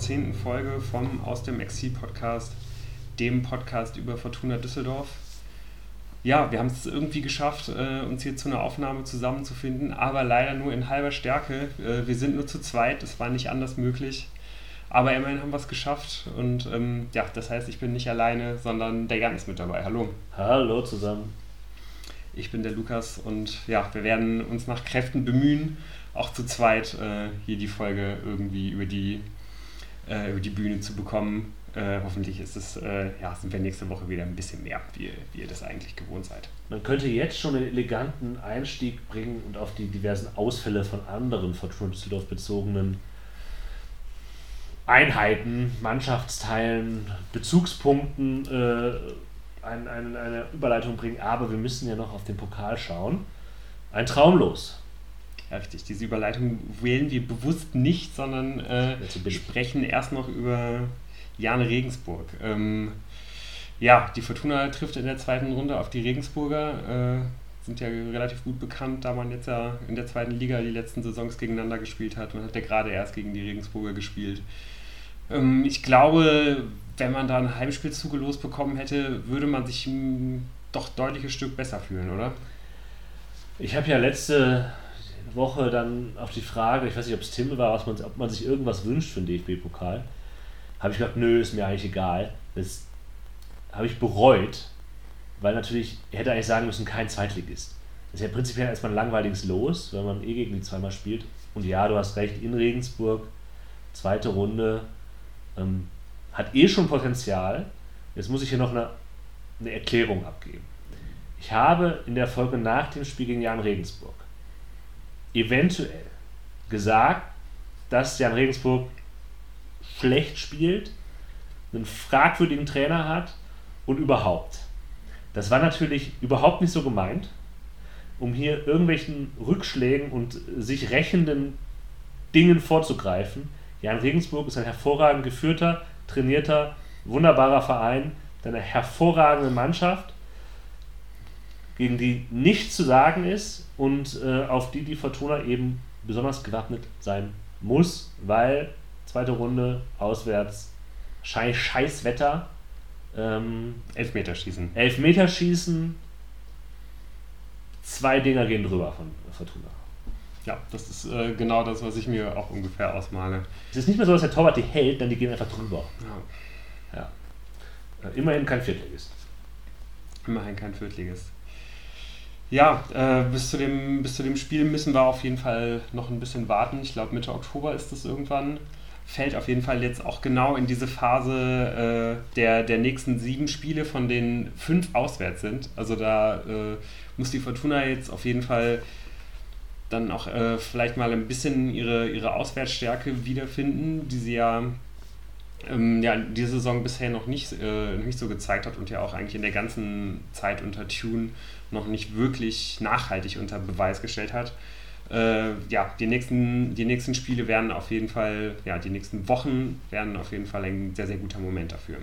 10. Folge vom Aus dem Exil-Podcast, dem Podcast über Fortuna Düsseldorf. Ja, wir haben es irgendwie geschafft, uns hier zu einer Aufnahme zusammenzufinden, aber leider nur in halber Stärke. Wir sind nur zu zweit, es war nicht anders möglich. Aber immerhin haben wir es geschafft und das heißt, ich bin nicht alleine, sondern der Jan ist mit dabei. Hallo. Hallo zusammen. Ich bin der Lukas und ja, wir werden uns nach Kräften bemühen, auch zu zweit hier die Folge irgendwie über die Bühne zu bekommen. Hoffentlich sind wir nächste Woche wieder ein bisschen mehr, wie ihr das eigentlich gewohnt seid. Man könnte jetzt schon einen eleganten Einstieg bringen und auf die diversen Ausfälle von anderen Fortuna Düsseldorf bezogenen Einheiten, Mannschaftsteilen, Bezugspunkten eine Überleitung bringen, aber wir müssen ja noch auf den Pokal schauen. Ein Traumlos. Ja, richtig. Diese Überleitung wählen wir bewusst nicht, sondern sprechen erst noch über Jahn Regensburg. Die Fortuna trifft in der zweiten Runde auf die Regensburger. Sind ja relativ gut bekannt, da man jetzt ja in der zweiten Liga die letzten Saisons gegeneinander gespielt hat. Man hat ja gerade erst gegen die Regensburger gespielt. Ich glaube, wenn man da ein Heimspiel zugelost bekommen hätte, würde man sich doch deutliches Stück besser fühlen, oder? Ich habe ja letzte Woche dann auf die Frage, ich weiß nicht, ob es Tim war, ob man sich irgendwas wünscht für den DFB-Pokal, habe ich gedacht, nö, ist mir eigentlich egal. Das habe ich bereut, weil natürlich, ich hätte eigentlich sagen müssen, kein Zweitligist. Das ist ja prinzipiell erstmal ein langweiliges Los, wenn man gegen die zweimal spielt. Und ja, du hast recht, in Regensburg, zweite Runde, hat schon Potenzial. Jetzt muss ich hier noch eine Erklärung abgeben. Ich habe in der Folge nach dem Spiel gegen Jahn Regensburg eventuell gesagt, dass Jahn Regensburg schlecht spielt, einen fragwürdigen Trainer hat und überhaupt. Das war natürlich überhaupt nicht so gemeint, um hier irgendwelchen Rückschlägen und sich rächenden Dingen vorzugreifen. Jahn Regensburg ist ein hervorragend geführter, trainierter, wunderbarer Verein, eine hervorragende Mannschaft, gegen die nichts zu sagen ist und auf die Fortuna eben besonders gewappnet sein muss, weil zweite Runde, auswärts, scheiß Wetter, Elfmeterschießen, 2 Dinger gehen drüber von Fortuna. Ja, das ist genau das, was ich mir auch ungefähr ausmale. Es ist nicht mehr so, dass der Torwart die hält, dann die gehen einfach drüber. Ja. Immerhin kein Viertligist. Ja, bis zu dem Spiel müssen wir auf jeden Fall noch ein bisschen warten. Ich glaube, Mitte Oktober ist das irgendwann. Fällt auf jeden Fall jetzt auch genau in diese Phase der nächsten 7 Spiele, von denen 5 auswärts sind. Also da muss die Fortuna jetzt auf jeden Fall dann auch vielleicht mal ein bisschen ihre Auswärtsstärke wiederfinden, die sie ja diese Saison bisher noch nicht so gezeigt hat und ja auch eigentlich in der ganzen Zeit unter Tune noch nicht wirklich nachhaltig unter Beweis gestellt hat. Die nächsten Spiele werden auf jeden Fall, die nächsten Wochen werden auf jeden Fall ein sehr, sehr guter Moment dafür.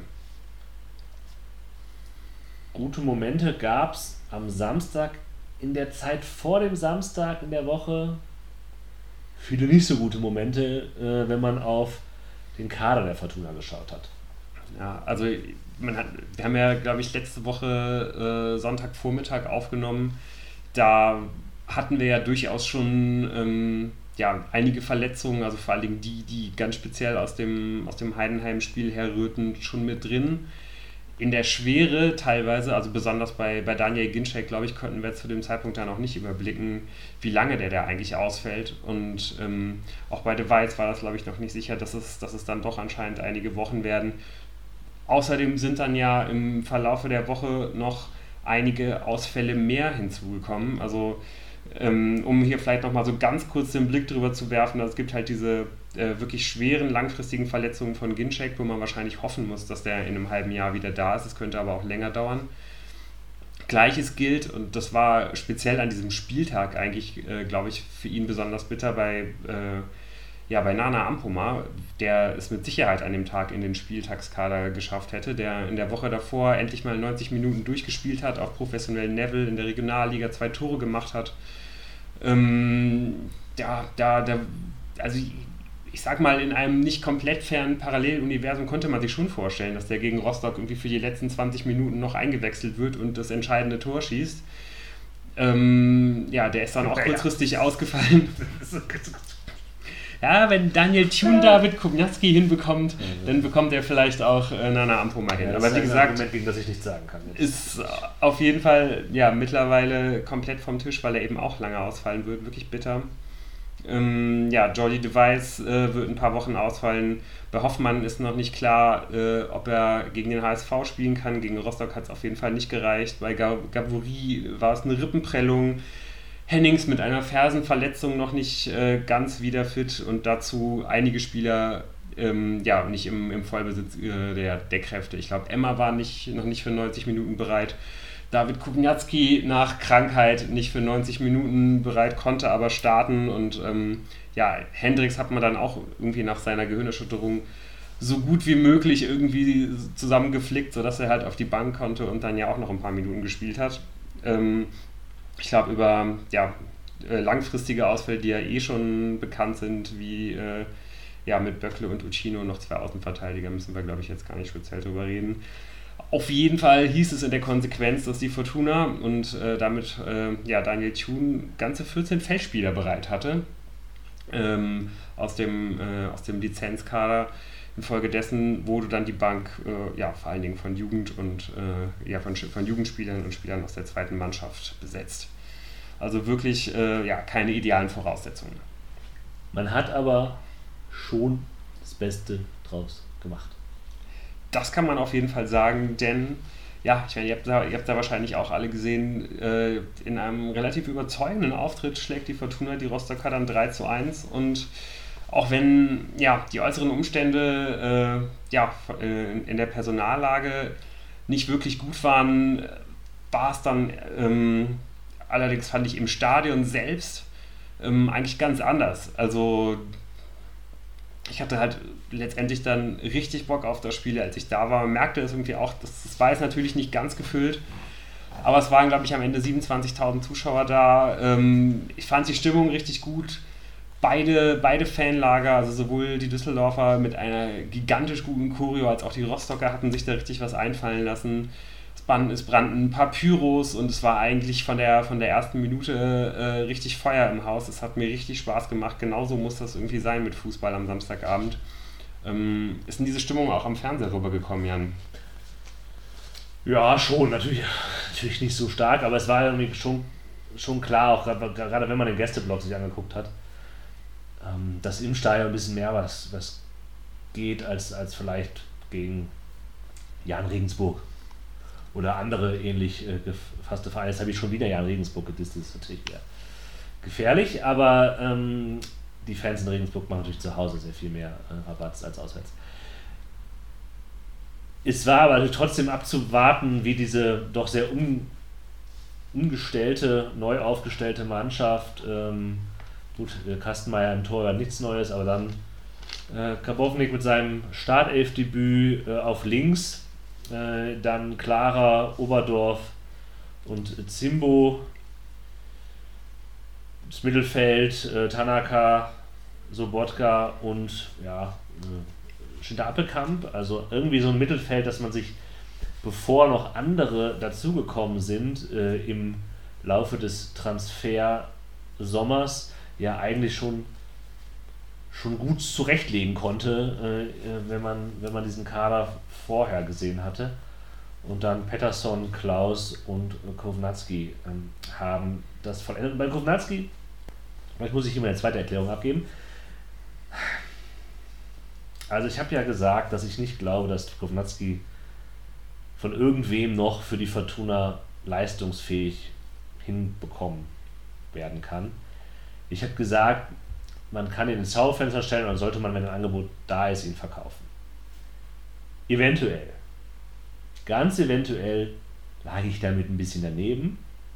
Gute Momente gab es am Samstag, in der Zeit vor dem Samstag in der Woche. Viele nicht so gute Momente, wenn man auf den Kader der Fortuna geschaut hat. Ja, also wir haben ja, glaube ich, letzte Woche Sonntagvormittag aufgenommen. Da hatten wir ja durchaus schon einige Verletzungen, also vor allen Dingen die ganz speziell aus dem Heidenheim-Spiel herrührten, schon mit drin. In der Schwere teilweise, also besonders bei Daniel Ginczek, glaube ich, konnten wir zu dem Zeitpunkt da noch nicht überblicken, wie lange der eigentlich ausfällt. Und auch bei De Weitz war das, glaube ich, noch nicht sicher, dass es dann doch anscheinend einige Wochen werden. Außerdem sind dann ja im Verlaufe der Woche noch einige Ausfälle mehr hinzugekommen. Also um hier vielleicht nochmal so ganz kurz den Blick drüber zu werfen, also es gibt halt diese wirklich schweren, langfristigen Verletzungen von Ginczek, wo man wahrscheinlich hoffen muss, dass der in einem halben Jahr wieder da ist. Es könnte aber auch länger dauern. Gleiches gilt, und das war speziell an diesem Spieltag eigentlich, glaube ich, für ihn besonders bitter bei Nana Ampoma, der es mit Sicherheit an dem Tag in den Spieltagskader geschafft hätte, der in der Woche davor endlich mal 90 Minuten durchgespielt hat, auf professionellem Level in der Regionalliga 2 Tore gemacht hat. ich sag mal, in einem nicht komplett fernen Paralleluniversum konnte man sich schon vorstellen, dass der gegen Rostock irgendwie für die letzten 20 Minuten noch eingewechselt wird und das entscheidende Tor schießt. Der ist dann auch kurzfristig ausgefallen. Ja, wenn Daniel Thune David Kubnatski hinbekommt, dann bekommt er vielleicht auch Nana Ampoma hin. Aber wie gesagt, ein Argument, gegen das ich nichts sagen kann. Ist auf jeden Fall mittlerweile komplett vom Tisch, weil er eben auch lange ausfallen wird. Wirklich bitter. Jordi de Wijs wird ein paar Wochen ausfallen. Bei Hoffmann ist noch nicht klar, ob er gegen den HSV spielen kann. Gegen Rostock hat es auf jeden Fall nicht gereicht. Bei Gavouri war es eine Rippenprellung. Hennings mit einer Fersenverletzung noch nicht ganz wieder fit und dazu einige Spieler nicht im Vollbesitz der Kräfte. Ich glaube, Emma war noch nicht für 90 Minuten bereit. David Kubnatski nach Krankheit nicht für 90 Minuten bereit, konnte aber starten und Hendricks hat man dann auch irgendwie nach seiner Gehirnerschütterung so gut wie möglich irgendwie zusammengeflickt, sodass er halt auf die Bank konnte und dann ja auch noch ein paar Minuten gespielt hat. Ich glaube, über langfristige Ausfälle, die ja eh schon bekannt sind, wie mit Böckle und Uccino, noch 2 Außenverteidiger, müssen wir, glaube ich, jetzt gar nicht speziell drüber reden. Auf jeden Fall hieß es in der Konsequenz, dass die Fortuna und damit Daniel Thune ganze 14 Feldspieler bereit hatte aus dem Lizenzkader. Infolgedessen wurde dann die Bank vor allen Dingen von Jugend und von Jugendspielern und Spielern aus der zweiten Mannschaft besetzt. Also wirklich keine idealen Voraussetzungen. Man hat aber schon das draus gemacht. Das kann man auf jeden Fall sagen, denn ich meine, ihr habt da wahrscheinlich auch alle gesehen, in einem relativ überzeugenden Auftritt schlägt die Fortuna die Rostocker dann 3:1 und auch wenn die äußeren Umstände in der Personallage nicht wirklich gut waren, war es dann allerdings, fand ich, im Stadion selbst eigentlich ganz anders. Also ich hatte halt letztendlich dann richtig Bock auf das Spiel, als ich da war. Man merkte es irgendwie auch, das war jetzt natürlich nicht ganz gefüllt, aber es waren, glaube ich, am Ende 27.000 Zuschauer da. Ich fand die Stimmung richtig gut. Beide Fanlager, also sowohl die Düsseldorfer mit einer gigantisch guten Choreo, als auch die Rostocker hatten sich da richtig was einfallen lassen. Es brannten ein paar Pyros und es war eigentlich von der ersten Minute richtig Feuer im Haus. Es hat mir richtig Spaß gemacht. Genauso muss das irgendwie sein mit Fußball am Samstagabend. Ist denn diese Stimmung auch am Fernseher rübergekommen, Jan? Ja, schon. Natürlich nicht so stark, aber es war irgendwie schon klar, auch gerade wenn man den Gästeblock sich angeguckt hat, dass im Stadion ein bisschen mehr was geht als vielleicht gegen Jan Regensburg oder andere ähnlich gefasste Vereine. Jetzt habe ich schon wieder Jan Regensburg gedisst, das ist natürlich gefährlich, aber die Fans in Regensburg machen natürlich zu Hause sehr viel mehr Rabatz als auswärts. Es war aber trotzdem abzuwarten, wie diese doch sehr neu aufgestellte Mannschaft, Kastenmeier im Tor war nichts Neues, aber dann Karbovnik mit seinem Startelfdebüt auf links, dann Clara, Oberdorf und Zimbo, das Mittelfeld, Tanaka, Sobotka und Schinter Appelkamp, also irgendwie so ein Mittelfeld, dass man sich, bevor noch andere dazugekommen sind, im Laufe des Transfersommers eigentlich schon gut zurechtlegen konnte, wenn man diesen Kader vorher gesehen hatte. Und dann Pettersson, Klaus und Kovnatski haben das vollendet. Und bei Kovnatski, vielleicht muss ich immer eine zweite Erklärung abgeben. Also ich habe ja gesagt, dass ich nicht glaube, dass Kovnatski von irgendwem noch für die Fortuna leistungsfähig hinbekommen werden kann. Ich habe gesagt, man kann ihn ins Schaufenster stellen und dann sollte man, wenn ein Angebot da ist, ihn verkaufen. Eventuell. Ganz eventuell lag ich damit ein bisschen daneben.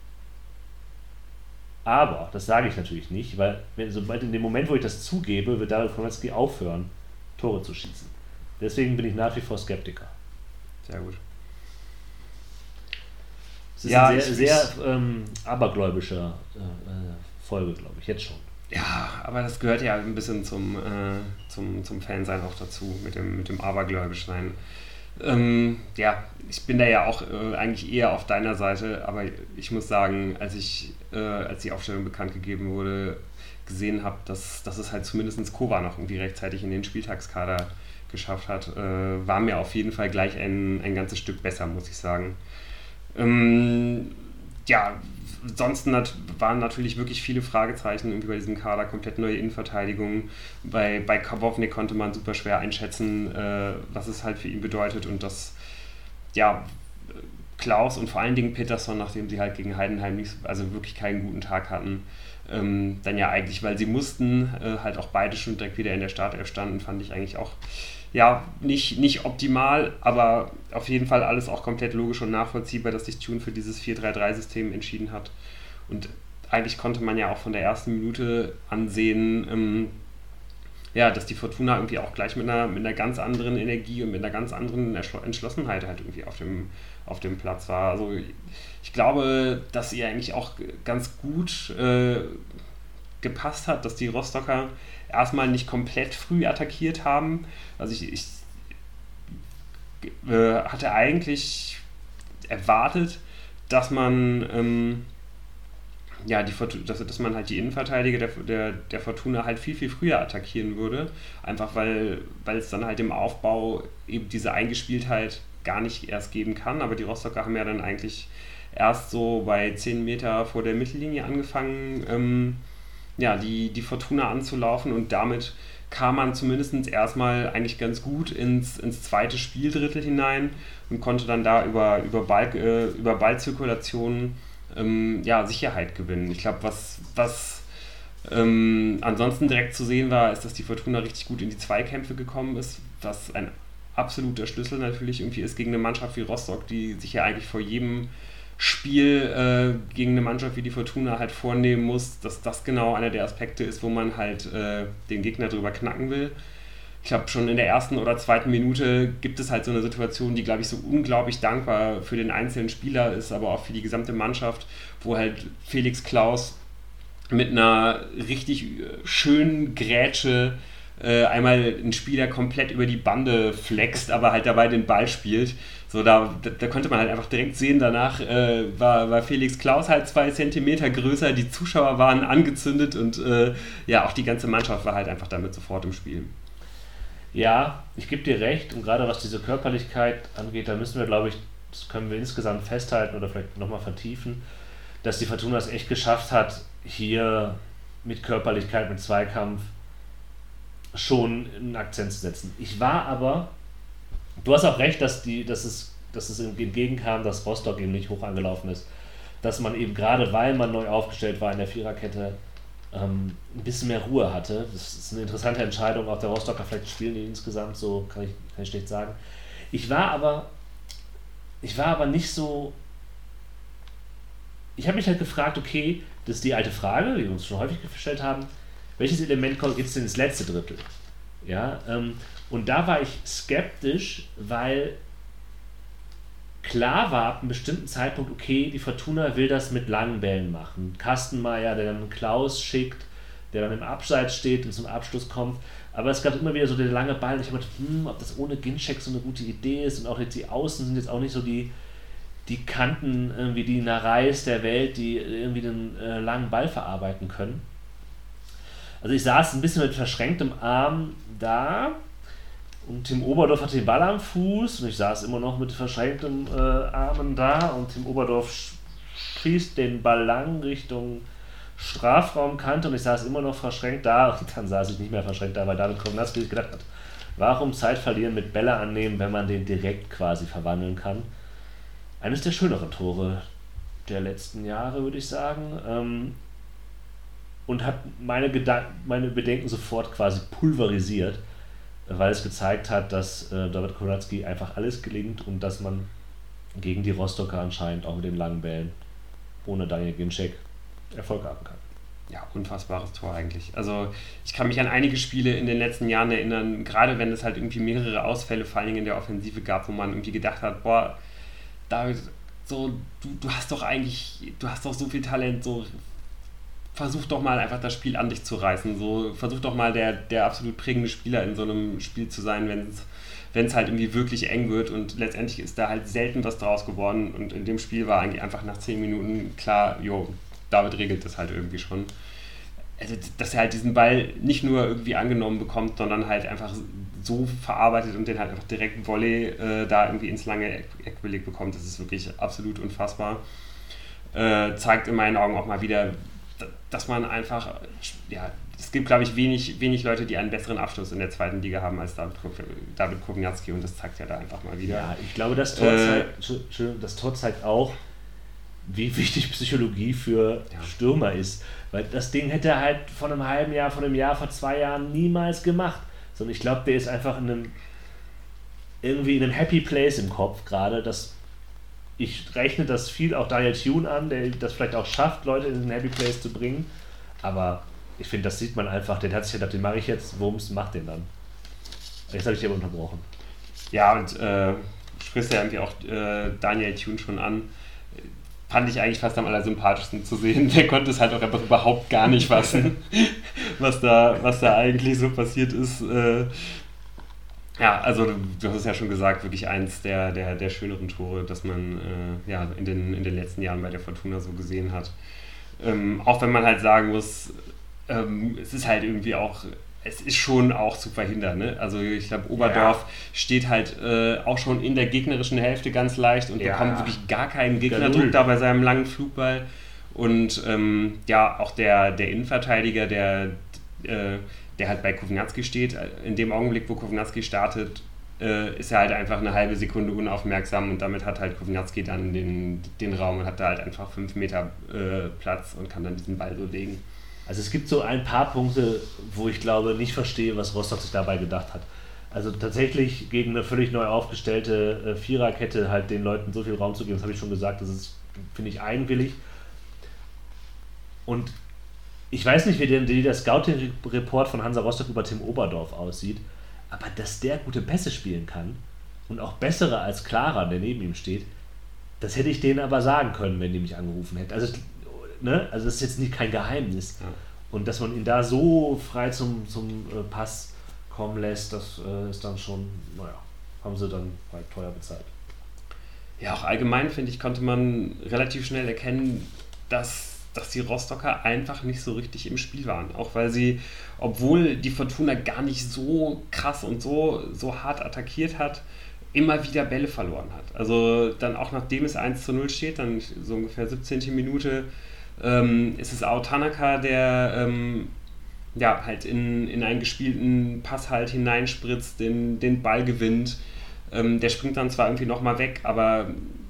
Aber, das sage ich natürlich nicht, weil sobald in dem Moment, wo ich das zugebe, wird David Kovnatski aufhören, Tore zu schießen. Deswegen bin ich nach wie vor Skeptiker. Sehr gut. Es ist eine sehr abergläubischer Folge, glaube ich, jetzt schon. Ja, aber das gehört ja ein bisschen zum Fansein auch dazu, mit dem Abergläubischsein. Ja, ich bin da ja auch eigentlich eher auf deiner Seite, aber ich muss sagen, als die Aufstellung bekannt gegeben wurde, gesehen habe, dass es halt zumindest Kova noch irgendwie rechtzeitig in den Spieltagskader geschafft hat, war mir auf jeden Fall gleich ein ganzes Stück besser, muss ich sagen. Ja, ansonsten waren natürlich wirklich viele Fragezeichen irgendwie bei diesem Kader, komplett neue Innenverteidigung. Bei Karbovnik konnte man super schwer einschätzen, was es halt für ihn bedeutet und dass ja, Klaus und vor allen Dingen Peterson, nachdem sie halt gegen Heidenheim also wirklich keinen guten Tag hatten, dann ja eigentlich, weil sie mussten, halt auch beide schon direkt wieder in der Startelf standen, fand ich eigentlich auch ja, nicht optimal, aber auf jeden Fall alles auch komplett logisch und nachvollziehbar, dass sich Tune für dieses 4-3-3-System entschieden hat. Und eigentlich konnte man ja auch von der ersten Minute ansehen, ja, dass die Fortuna irgendwie auch gleich mit einer ganz anderen Energie und mit einer ganz anderen Entschlossenheit halt irgendwie auf dem Platz war. Also ich glaube, dass ihr eigentlich auch ganz gut gepasst hat, dass die Rostocker erstmal nicht komplett früh attackiert haben. Also ich hatte eigentlich erwartet, dass man ja, dass man halt die Innenverteidiger der Fortuna halt viel, viel früher attackieren würde. Einfach weil es dann halt im Aufbau eben diese Eingespieltheit gar nicht erst geben kann. Aber die Rostocker haben ja dann eigentlich erst so bei 10 Meter vor der Mittellinie angefangen, ja, die Fortuna anzulaufen und damit kam man zumindest erstmal eigentlich ganz gut ins zweite Spieldrittel hinein und konnte dann da über Ballzirkulation ja, Sicherheit gewinnen. Ich glaube, was ansonsten direkt zu sehen war, ist, dass die Fortuna richtig gut in die Zweikämpfe gekommen ist, was ein absoluter Schlüssel natürlich irgendwie ist gegen eine Mannschaft wie Rostock, die sich ja eigentlich vor jedem Spiel gegen eine Mannschaft wie die Fortuna halt vornehmen muss, dass das genau einer der Aspekte ist, wo man halt den Gegner drüber knacken will. Ich glaube, schon in der ersten oder zweiten Minute gibt es halt so eine Situation, die, glaube ich, so unglaublich dankbar für den einzelnen Spieler ist, aber auch für die gesamte Mannschaft, wo halt Felix Klaus mit einer richtig schönen Grätsche einmal einen Spieler komplett über die Bande flext, aber halt dabei den Ball spielt. So, da konnte man halt einfach direkt sehen, danach war Felix Klaus halt 2 Zentimeter größer, die Zuschauer waren angezündet und ja, auch die ganze Mannschaft war halt einfach damit sofort im Spiel. Ja, ich gebe dir recht und gerade was diese Körperlichkeit angeht, da müssen wir, glaube ich, das können wir insgesamt festhalten oder vielleicht nochmal vertiefen, dass die Fortuna es echt geschafft hat, hier mit Körperlichkeit, mit Zweikampf schon einen Akzent zu setzen. Ich war aber, du hast auch recht, dass es entgegenkam, dass Rostock eben nicht hoch angelaufen ist, dass man eben gerade, weil man neu aufgestellt war in der Viererkette, ein bisschen mehr Ruhe hatte. Das ist eine interessante Entscheidung, auch der Rostocker, vielleicht spielen die insgesamt so, kann ich schlecht sagen. Ich war aber nicht so, ich habe mich halt gefragt, okay, das ist die alte Frage, die wir uns schon häufig gestellt haben, welches Element geht es denn ins letzte Drittel? Ja, und da war ich skeptisch, weil klar war ab einem bestimmten Zeitpunkt, okay, die Fortuna will das mit langen Bällen machen. Kastenmeier, der dann Klaus schickt, der dann im Abseits steht und zum Abschluss kommt. Aber es gab immer wieder so den lange Ball und ich habe gedacht, ob das ohne Ginczek so eine gute Idee ist und auch jetzt die Außen sind jetzt auch nicht so die Kanten, irgendwie die Nareis der Welt, die irgendwie den langen Ball verarbeiten können. Also ich saß ein bisschen mit verschränktem Arm da und Tim Oberdorf hatte den Ball am Fuß und ich saß immer noch mit verschränktem Armen da und Tim Oberdorf schießt den Ball lang Richtung Strafraumkante und ich saß immer noch verschränkt da und dann saß ich nicht mehr verschränkt da, weil David Kovnatski gedacht hat, warum Zeit verlieren mit Bälle annehmen, wenn man den direkt quasi verwandeln kann. Eines der schöneren Tore der letzten Jahre, würde ich sagen. Und hat meine Bedenken sofort quasi pulverisiert, weil es gezeigt hat, dass David Kovnatski einfach alles gelingt und dass man gegen die Rostocker anscheinend auch mit den langen Bällen ohne Daniel Ginczek Erfolg haben kann. Ja, unfassbares Tor eigentlich. Also ich kann mich an einige Spiele in den letzten Jahren erinnern, gerade wenn es halt irgendwie mehrere Ausfälle vor allen Dingen in der Offensive gab, wo man irgendwie gedacht hat, boah, David, so, du hast doch so viel Talent, so versuch doch mal einfach das Spiel an dich zu reißen. So, versuch doch mal der absolut prägende Spieler in so einem Spiel zu sein, wenn es halt irgendwie wirklich eng wird, und letztendlich ist da halt selten was draus geworden, und in dem Spiel war eigentlich einfach nach 10 Minuten klar, David regelt das halt irgendwie schon. Also, dass er halt diesen Ball nicht nur irgendwie angenommen bekommt, sondern halt einfach so verarbeitet und den halt einfach direkt Volley da irgendwie ins lange Eck gelegt bekommt, das ist wirklich absolut unfassbar. Zeigt in meinen Augen auch mal wieder, dass man einfach, es gibt, glaube ich, wenig Leute, die einen besseren Abschluss in der zweiten Liga haben als David Kowniatski, und das zeigt ja da einfach mal wieder. Ja, ich glaube, das Tor zeigt auch, wie wichtig Psychologie für Stürmer ist. Weil das Ding hätte er halt vor einem halben Jahr, vor einem Jahr, vor 2 Jahren niemals gemacht. Sondern ich glaube, der ist einfach irgendwie in einem Happy Place im Kopf gerade. Ich rechne das viel auch Daniel Thune an, der das vielleicht auch schafft, Leute in einen Happy Place zu bringen. Aber ich finde, das sieht man einfach. Der hat sich gedacht, den mache ich jetzt, Wumms, mach den dann. Jetzt habe ich dich aber unterbrochen. Ja, und sprichst ja irgendwie auch Daniel Thune schon an. Fand ich eigentlich fast am allersympathischsten zu sehen. Der konnte es halt auch einfach überhaupt gar nicht fassen, was da eigentlich so passiert ist. Also du hast es ja schon gesagt, wirklich eins der schöneren Tore, das man in den letzten Jahren bei der Fortuna so gesehen hat. Auch wenn man halt sagen muss, es ist halt irgendwie auch, es ist schon auch zu verhindern. Ne? Also ich glaube, Oberdorf steht halt auch schon in der gegnerischen Hälfte ganz leicht und bekommt wirklich gar keinen Gegnerdruck da bei seinem langen Flugball. Und auch der Innenverteidiger, der halt bei Kowniatski steht, in dem Augenblick, wo Kowniatski startet, ist er halt einfach eine halbe Sekunde unaufmerksam, und damit hat halt Kowniatski dann den Raum und hat da halt einfach 5 Meter Platz und kann dann diesen Ball so legen. Also es gibt so ein paar Punkte, wo ich glaube, nicht verstehe, was Rostock sich dabei gedacht hat. Also tatsächlich gegen eine völlig neu aufgestellte Viererkette halt den Leuten so viel Raum zu geben, das habe ich schon gesagt, das ist, finde ich, eigenwillig. Und ich weiß nicht, wie der Scouting-Report von Hansa Rostock über Tim Oberdorf aussieht, aber dass der gute Pässe spielen kann und auch bessere als Clara, der neben ihm steht, das hätte ich denen aber sagen können, wenn die mich angerufen hätten. Also das ist jetzt nicht kein Geheimnis. Ja. Und dass man ihn da so frei zum Pass kommen lässt, das ist dann schon, haben sie dann halt teuer bezahlt. Ja, auch allgemein, finde ich, konnte man relativ schnell erkennen, dass die Rostocker einfach nicht so richtig im Spiel waren. Auch weil sie, obwohl die Fortuna gar nicht so krass und so hart attackiert hat, immer wieder Bälle verloren hat. Also dann auch nachdem es 1:0 steht, dann so ungefähr 17. Minute, ist es Ao Tanaka, der halt in einen gespielten Pass halt hineinspritzt, den Ball gewinnt. Der springt dann zwar irgendwie nochmal weg, aber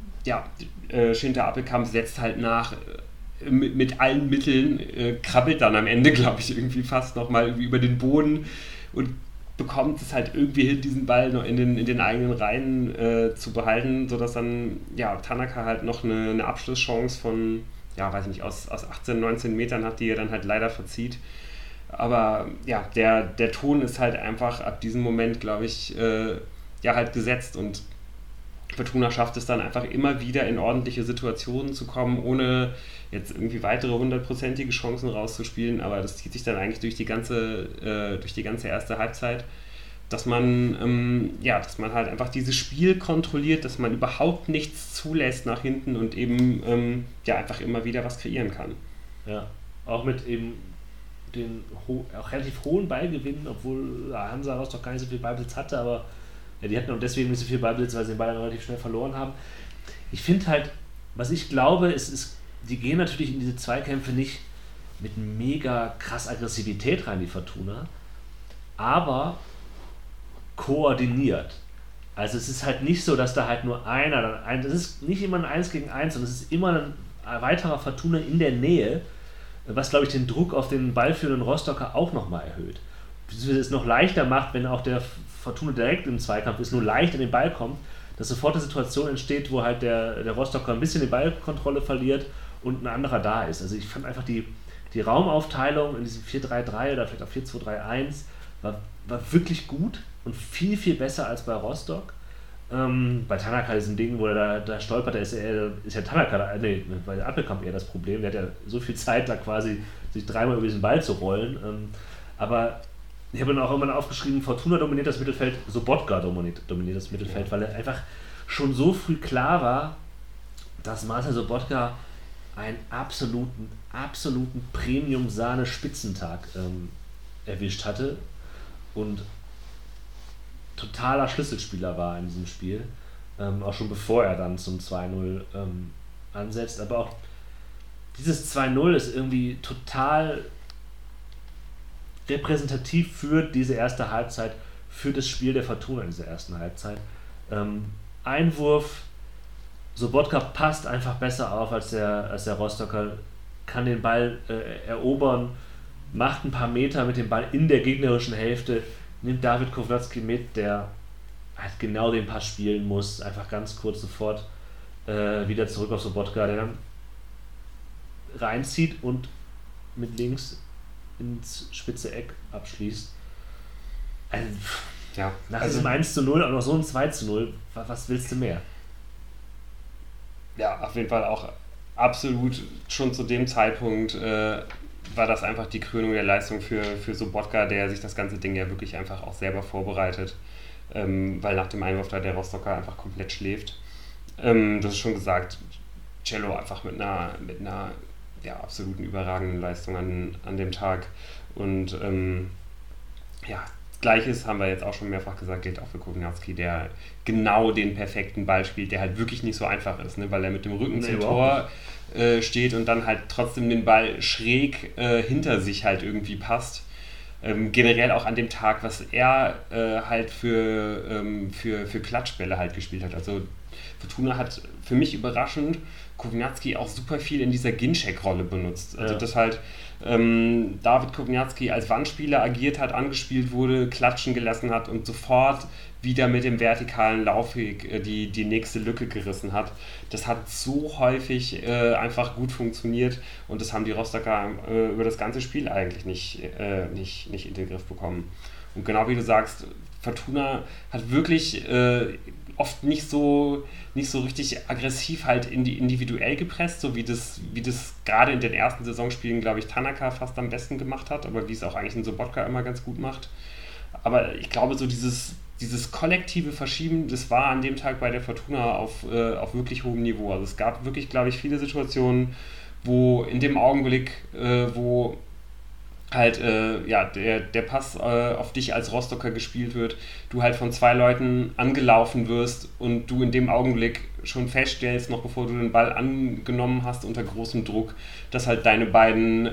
Schinter Appelkamp setzt halt nach mit allen Mitteln, krabbelt dann am Ende, glaube ich, irgendwie fast nochmal über den Boden und bekommt es halt irgendwie hin, diesen Ball noch in den eigenen Reihen zu behalten, sodass dann Tanaka halt noch eine Abschlusschance von, weiß nicht, aus 18, 19 Metern hat, die er dann halt leider verzieht. Aber der Ton ist halt einfach ab diesem Moment, glaube ich, halt gesetzt, und Fortuna schafft es dann einfach immer wieder in ordentliche Situationen zu kommen, ohne jetzt irgendwie weitere 100%ige Chancen rauszuspielen, aber das zieht sich dann eigentlich durch die ganze erste Halbzeit, dass man halt einfach dieses Spiel kontrolliert, dass man überhaupt nichts zulässt nach hinten und eben einfach immer wieder was kreieren kann. Ja, auch mit eben den auch relativ hohen Ballgewinnen, obwohl Hansa Rostock gar nicht so viel Ballbesitz hatte, aber die hatten auch deswegen nicht so viel Ballbesitz, weil sie den Ball dann relativ schnell verloren haben. Ich finde halt, was ich glaube, ist, die gehen natürlich in diese Zweikämpfe nicht mit mega krass Aggressivität rein, die Fortuna, aber koordiniert. Also es ist halt nicht so, dass da halt nur das ist nicht immer ein 1 gegen 1, sondern es ist immer ein weiterer Fortuna in der Nähe, was, glaube ich, den Druck auf den ballführenden Rostocker auch nochmal erhöht. Beziehungsweise es noch leichter macht, wenn auch der Fortuna direkt im Zweikampf ist, nur leicht an den Ball kommt, dass sofort eine Situation entsteht, wo halt der Rostocker ein bisschen die Ballkontrolle verliert und ein anderer da ist. Also ich fand einfach die Raumaufteilung in diesem 4-3-3 oder vielleicht auch 4-2-3-1 war wirklich gut und viel, viel besser als bei Rostock. Bei Tanaka ist ein Ding, wo er da stolpert, ist ja Tanaka, bei Appelkamp eher das Problem, der hat ja so viel Zeit da quasi, sich dreimal über diesen Ball zu rollen. Aber ich habe dann auch irgendwann aufgeschrieben, Fortuna dominiert das Mittelfeld, Sobotka dominiert das Mittelfeld, weil er einfach schon so früh klar war, dass Marcel Sobotka einen absoluten Premium-Sahne-Spitzentag erwischt hatte und totaler Schlüsselspieler war in diesem Spiel, auch schon bevor er dann zum 2-0 ansetzt, aber auch dieses 2-0 ist irgendwie total repräsentativ für diese erste Halbzeit, für das Spiel der Fortuna in dieser ersten Halbzeit. Einwurf, Sobotka passt einfach besser auf als der Rostocker, kann den Ball erobern, macht ein paar Meter mit dem Ball in der gegnerischen Hälfte, nimmt David Kovnatski mit, der halt genau den Pass spielen muss, einfach ganz kurz sofort wieder zurück auf Sobotka, der dann reinzieht und mit links ins spitze Eck abschließt. Nach diesem 1-0 auch noch so ein 2-0, was willst du mehr? Ja, auf jeden Fall auch absolut schon zu dem Zeitpunkt war das einfach die Krönung der Leistung für Sobotka, der sich das ganze Ding ja wirklich einfach auch selber vorbereitet, weil nach dem Einwurf da der Rostocker einfach komplett schläft. Du hast schon gesagt, Cello einfach mit einer absoluten überragenden Leistung an dem Tag und Gleiches haben wir jetzt auch schon mehrfach gesagt, gilt auch für Kovnatski, der genau den perfekten Ball spielt, der halt wirklich nicht so einfach ist, ne? Weil er mit dem Rücken zum Tor steht und dann halt trotzdem den Ball schräg hinter sich halt irgendwie passt. Generell auch an dem Tag, was er halt für Klatschbälle halt gespielt hat. Also Fortuna hat für mich überraschend Kovnatski auch super viel in dieser Ginczek-Rolle benutzt. Also dass halt David Kovnatski als Wandspieler agiert hat, angespielt wurde, klatschen gelassen hat und sofort wieder mit dem vertikalen Laufweg die nächste Lücke gerissen hat. Das hat so häufig einfach gut funktioniert und das haben die Rostocker über das ganze Spiel eigentlich nicht in den Griff bekommen. Und genau wie du sagst, Fortuna hat wirklich oft nicht so richtig aggressiv halt individuell gepresst, so wie das gerade in den ersten Saisonspielen, glaube ich, Tanaka fast am besten gemacht hat, aber wie es auch eigentlich in Sobotka immer ganz gut macht. Aber ich glaube, so dieses kollektive Verschieben, das war an dem Tag bei der Fortuna auf wirklich hohem Niveau. Also es gab wirklich, glaube ich, viele Situationen, wo in dem Augenblick, wo halt der Pass auf dich als Rostocker gespielt wird, du halt von zwei Leuten angelaufen wirst und du in dem Augenblick schon feststellst, noch bevor du den Ball angenommen hast unter großem Druck, dass halt deine beiden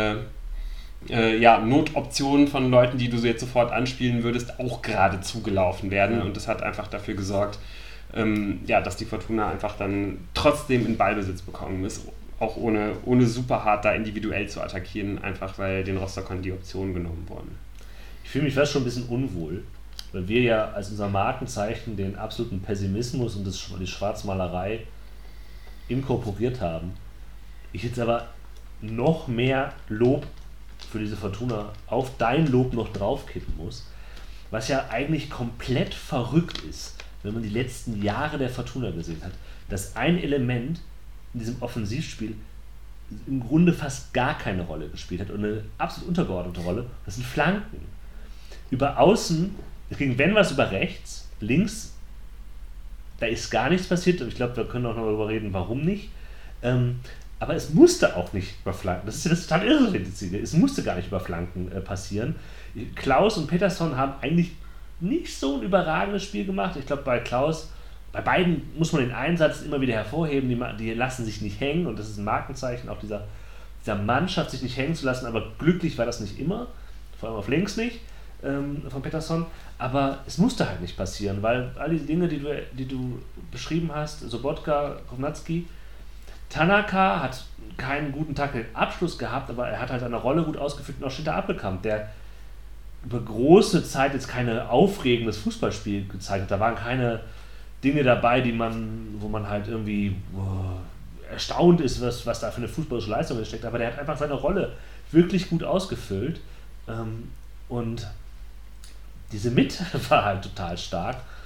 Notoptionen von Leuten, die du jetzt sofort anspielen würdest, auch gerade zugelaufen werden. Und das hat einfach dafür gesorgt, dass die Fortuna einfach dann trotzdem in Ballbesitz bekommen ist, auch ohne super hart da individuell zu attackieren, einfach weil den Rostockern die Optionen genommen wurden. Ich fühle mich fast schon ein bisschen unwohl, weil wir ja als unser Markenzeichen den absoluten Pessimismus und die Schwarzmalerei inkorporiert haben. Ich jetzt aber noch mehr Lob für diese Fortuna auf dein Lob noch draufkippen muss, was ja eigentlich komplett verrückt ist, wenn man die letzten Jahre der Fortuna gesehen hat, dass ein Element in diesem Offensivspiel im Grunde fast gar keine Rolle gespielt hat und eine absolut untergeordnete Rolle, das sind Flanken. Über außen, es ging wenn was über rechts, links, da ist gar nichts passiert und ich glaube, wir können auch noch darüber reden, warum nicht. Aber es musste auch nicht über Flanken, das ist ja das total irre, es musste gar nicht über Flanken passieren. Klaus und Peterson haben eigentlich nicht so ein überragendes Spiel gemacht. Ich glaube, bei beiden muss man den Einsatz immer wieder hervorheben, die lassen sich nicht hängen und das ist ein Markenzeichen auch dieser Mannschaft, sich nicht hängen zu lassen, aber glücklich war das nicht immer, vor allem auf links nicht, von Peterson, aber es musste halt nicht passieren, weil all die Dinge, die du beschrieben hast, Sobotka, Kovnatski, Tanaka hat keinen guten Tackle-Abschluss gehabt, aber er hat halt eine Rolle gut ausgeführt und auch Schinter Appelkamp, der über große Zeit jetzt kein aufregendes Fußballspiel gezeigt hat, da waren keine Dinge dabei, wo man halt irgendwie erstaunt ist, was da für eine fußballische Leistung steckt, aber der hat einfach seine Rolle wirklich gut ausgefüllt und diese Mitte war halt total stark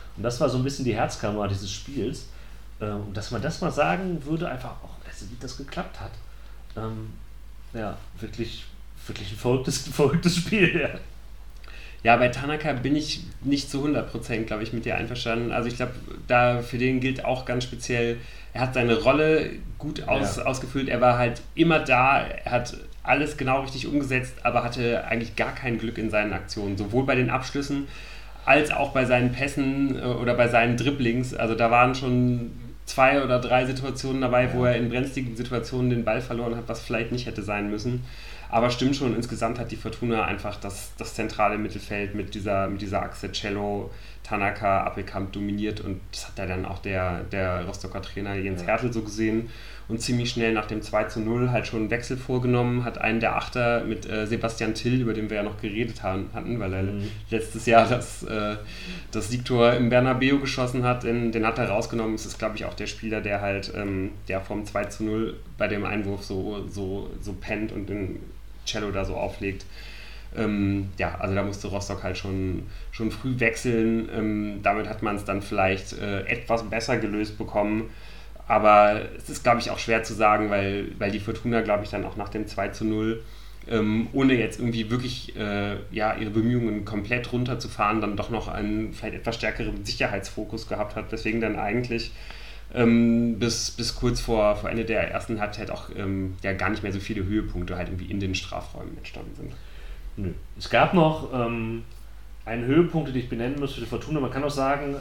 Und das war so ein bisschen die Herzkammer dieses Spiels. Und dass man das mal sagen würde, einfach auch, also wie das geklappt hat. Ja, wirklich ein verrücktes Spiel, ja. Ja, bei Tanaka bin ich nicht zu 100%, glaube ich, mit dir einverstanden. Also ich glaube, da für den gilt auch ganz speziell, er hat seine Rolle gut ausgefüllt, er war halt immer da, er hat alles genau richtig umgesetzt, aber hatte eigentlich gar kein Glück in seinen Aktionen, sowohl bei den Abschlüssen als auch bei seinen Pässen oder bei seinen Dribblings. Also da waren schon 2 oder 3 Situationen dabei, wo er in brenzligen Situationen den Ball verloren hat, was vielleicht nicht hätte sein müssen. Aber stimmt schon, insgesamt hat die Fortuna einfach das zentrale Mittelfeld mit dieser Achse Cello, Tanaka, Appelkamp dominiert und das hat ja dann auch der Rostocker Trainer Jens Hertel so gesehen und ziemlich schnell nach dem 2:0 halt schon einen Wechsel vorgenommen, hat einen der Achter mit Sebastian Till, über den wir ja noch geredet hatten, weil er letztes Jahr das Siegtor im Bernabeu geschossen hat, den hat er rausgenommen. Es ist, glaube ich, auch der Spieler, der halt der vom 2:0 bei dem Einwurf so pennt und den Cello da so auflegt. Also da musste Rostock halt schon früh wechseln. Damit hat man es dann vielleicht etwas besser gelöst bekommen. Aber es ist, glaube ich, auch schwer zu sagen, weil die Fortuna, glaube ich, dann auch nach dem 2:0, ohne jetzt irgendwie wirklich ihre Bemühungen komplett runterzufahren, dann doch noch einen vielleicht etwas stärkeren Sicherheitsfokus gehabt hat, weswegen dann eigentlich bis kurz vor Ende der ersten Halbzeit auch gar nicht mehr so viele Höhepunkte halt irgendwie in den Strafräumen entstanden sind. Nö. Es gab noch einen Höhepunkt, den ich benennen muss für die Fortuna. Man kann auch sagen,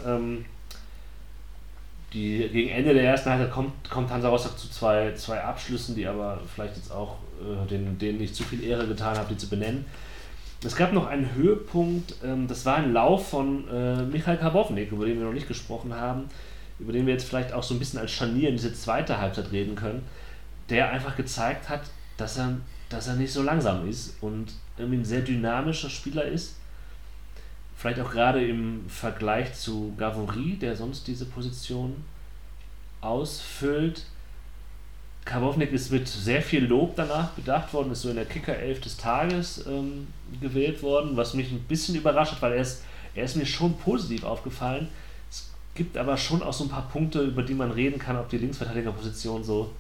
gegen Ende der ersten Halbzeit kommt Hansa Rostock zu zwei Abschlüssen, die aber vielleicht jetzt auch denen nicht zu viel Ehre getan haben, die zu benennen. Es gab noch einen Höhepunkt, das war ein Lauf von Michail Karbovnik, über den wir noch nicht gesprochen haben, über den wir jetzt vielleicht auch so ein bisschen als Scharnier in diese zweite Halbzeit reden können, der einfach gezeigt hat, dass er nicht so langsam ist und irgendwie ein sehr dynamischer Spieler ist. Vielleicht auch gerade im Vergleich zu Gavory, der sonst diese Position ausfüllt. Karbovnik ist mit sehr viel Lob danach bedacht worden, ist so in der Kicker-11 des Tages gewählt worden, was mich ein bisschen überrascht hat, weil er ist mir schon positiv aufgefallen. Es gibt aber schon auch so ein paar Punkte, über die man reden kann, ob die Linksverteidigerposition so,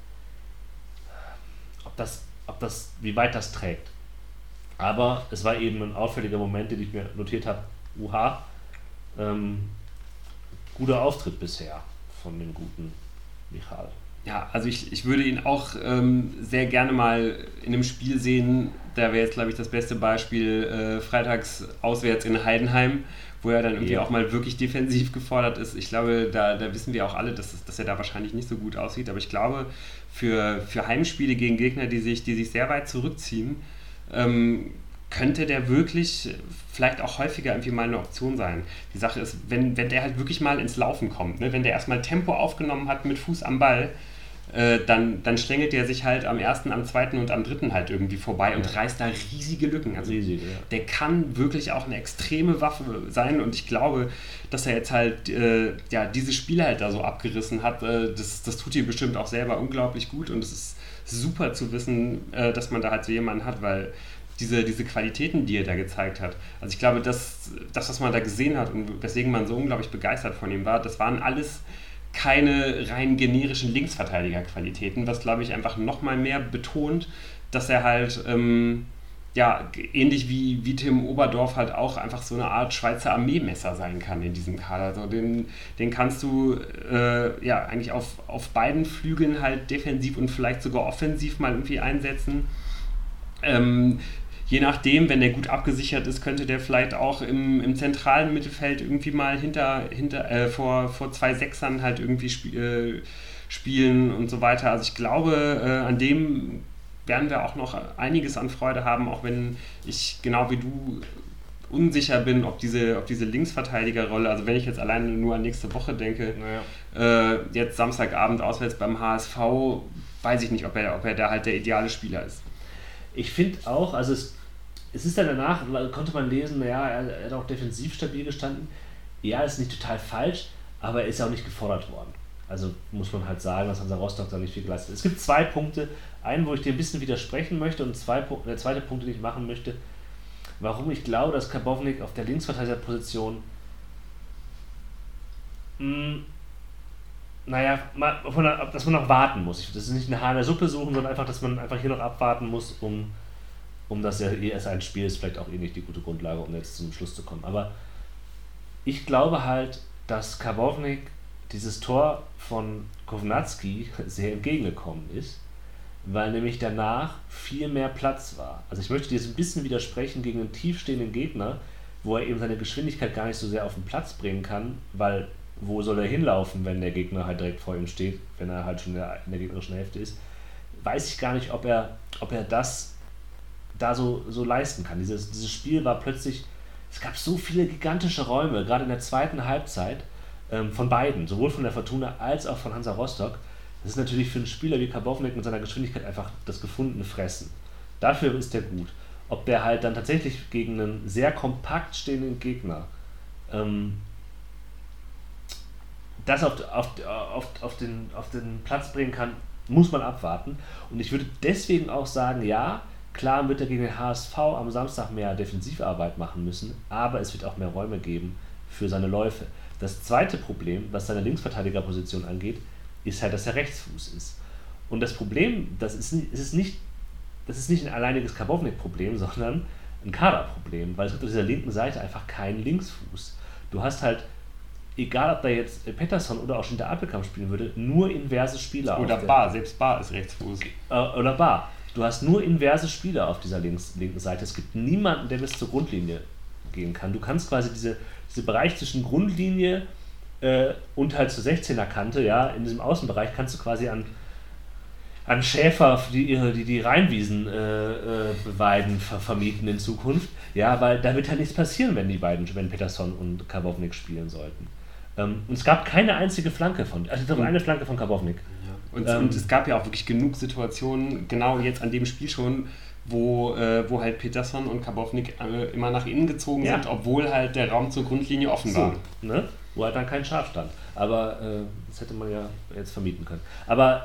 wie weit das trägt. Aber es war eben ein auffälliger Moment, den ich mir notiert habe. Guter Auftritt bisher von dem guten Michael. Ja, also ich würde ihn auch sehr gerne mal in einem Spiel sehen. Da wäre jetzt, glaube ich, das beste Beispiel freitags auswärts in Heidenheim, wo er dann irgendwie auch mal wirklich defensiv gefordert ist. Ich glaube, da wissen wir auch alle, dass er da wahrscheinlich nicht so gut aussieht. Aber ich glaube, für Heimspiele gegen Gegner, die sich sehr weit zurückziehen, könnte der wirklich vielleicht auch häufiger irgendwie mal eine Option sein. Die Sache ist, wenn der halt wirklich mal ins Laufen kommt, ne, wenn der erstmal Tempo aufgenommen hat mit Fuß am Ball, dann schlängelt der sich halt am ersten, am zweiten und am dritten halt irgendwie vorbei und reißt da riesige Lücken. Also der kann wirklich auch eine extreme Waffe sein und ich glaube, dass er jetzt halt diese Spiele halt da so abgerissen hat, das tut ihm bestimmt auch selber unglaublich gut und es ist super zu wissen, dass man da halt so jemanden hat, weil diese Qualitäten, die er da gezeigt hat. Also ich glaube, das, was man da gesehen hat und weswegen man so unglaublich begeistert von ihm war, das waren alles keine rein generischen Linksverteidiger-Qualitäten, was, glaube ich, einfach nochmal mehr betont, dass er halt, ähnlich wie Tim Oberdorf halt auch einfach so eine Art Schweizer Armeemesser sein kann in diesem Kader. Also den kannst du eigentlich auf beiden Flügeln halt defensiv und vielleicht sogar offensiv mal irgendwie einsetzen. Je nachdem, wenn der gut abgesichert ist, könnte der vielleicht auch im zentralen Mittelfeld irgendwie mal vor 2 Sechsern halt irgendwie spielen und so weiter. Also ich glaube, an dem werden wir auch noch einiges an Freude haben, auch wenn ich genau wie du unsicher bin, ob diese Linksverteidigerrolle, also wenn ich jetzt alleine nur an nächste Woche denke, jetzt Samstagabend auswärts beim HSV, weiß ich nicht, ob er da halt der ideale Spieler ist. Ich finde auch, also es ist dann danach, konnte man lesen, er hat auch defensiv stabil gestanden. Ja, ist nicht total falsch, aber er ist ja auch nicht gefordert worden. Also muss man halt sagen, dass Hansa Rostock da nicht viel geleistet hat. Es gibt 2 Punkte, einen, wo ich dir ein bisschen widersprechen möchte und der zweite Punkt, den ich machen möchte, warum ich glaube, dass Karbovnik auf der Linksverteidigerposition Naja, dass man noch warten muss. Das ist nicht ein Haar in der Suppe suchen, sondern einfach, dass man einfach hier noch abwarten muss, um das ja erst ein Spiel ist, vielleicht auch nicht die gute Grundlage, um jetzt zum Schluss zu kommen. Aber ich glaube halt, dass Karbownik dieses Tor von Kovnatski sehr entgegengekommen ist, weil nämlich danach viel mehr Platz war. Also ich möchte dir jetzt ein bisschen widersprechen gegen einen tiefstehenden Gegner, wo er eben seine Geschwindigkeit gar nicht so sehr auf den Platz bringen kann, weil wo soll er hinlaufen, wenn der Gegner halt direkt vor ihm steht, wenn er halt schon in der gegnerischen Hälfte ist, weiß ich gar nicht, ob er das da so leisten kann. Dieses Spiel war plötzlich, es gab so viele gigantische Räume, gerade in der zweiten Halbzeit, von beiden, sowohl von der Fortuna als auch von Hansa Rostock. Das ist natürlich für einen Spieler wie Karbownik mit seiner Geschwindigkeit einfach das gefundene Fressen. Dafür ist der gut. Ob der halt dann tatsächlich gegen einen sehr kompakt stehenden Gegner das auf den Platz bringen kann, muss man abwarten. Und ich würde deswegen auch sagen, ja, klar wird er gegen den HSV am Samstag mehr Defensivarbeit machen müssen, aber es wird auch mehr Räume geben für seine Läufe. Das zweite Problem, was seine Linksverteidigerposition angeht, ist halt, dass er Rechtsfuß ist. Und das Problem, das ist nicht ein alleiniges Karbownik-Problem, sondern ein Kaderproblem, weil es gibt auf dieser linken Seite einfach keinen Linksfuß. Du hast halt, egal ob da jetzt Pettersson oder auch schon der Appelkamp spielen würde, nur inverse Spieler. Oder Bar, selbst Bar ist Rechtsfuß. Oder Bar. Du hast nur inverse Spieler auf dieser linken Seite. Es gibt niemanden, der bis zur Grundlinie gehen kann. Du kannst quasi diese Bereich zwischen Grundlinie und halt zur 16er Kante, ja, in diesem Außenbereich kannst du quasi an Schäfer, die Rheinwiesen beweiden, vermieten in Zukunft. Ja, weil da wird halt nichts passieren, wenn Pettersson und Karbownik spielen sollten. Und es gab keine einzige Flanke eine Flanke von Karbownik. Ja. Und es gab ja auch wirklich genug Situationen, genau jetzt an dem Spiel schon, wo halt Pettersson und Karbownik immer nach innen gezogen sind, obwohl halt der Raum zur Grundlinie offen war. Ne? Wo halt dann kein Schaf stand. Aber das hätte man ja jetzt vermieten können. Aber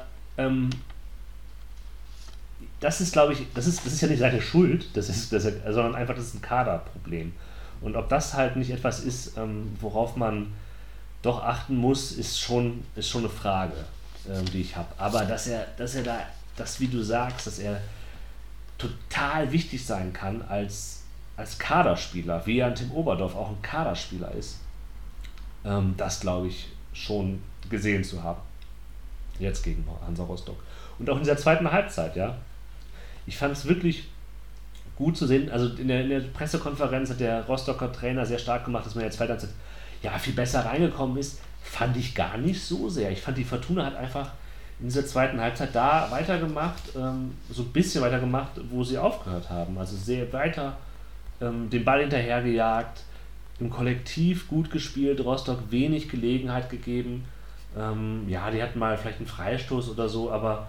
das ist, glaube ich, das ist ja nicht seine Schuld, sondern einfach, das ist ein Kaderproblem. Und ob das halt nicht etwas ist, worauf man doch achten muss, ist schon eine Frage, die ich habe. Aber dass er wie du sagst, dass er total wichtig sein kann als Kaderspieler, wie ja ein Tim Oberdorf auch ein Kaderspieler ist, das glaube ich schon gesehen zu haben. Jetzt gegen Hansa Rostock. Und auch in dieser zweiten Halbzeit, ja. Ich fand es wirklich gut zu sehen, also in der Pressekonferenz hat der Rostocker Trainer sehr stark gemacht, dass man in der zweiten Halbzeit viel besser reingekommen ist. Fand ich gar nicht so sehr. Ich fand, die Fortuna hat einfach in dieser zweiten Halbzeit da weitergemacht, so ein bisschen weitergemacht, wo sie aufgehört haben. Also sehr weiter den Ball hinterhergejagt, im Kollektiv gut gespielt, Rostock wenig Gelegenheit gegeben. Die hatten mal vielleicht einen Freistoß oder so, aber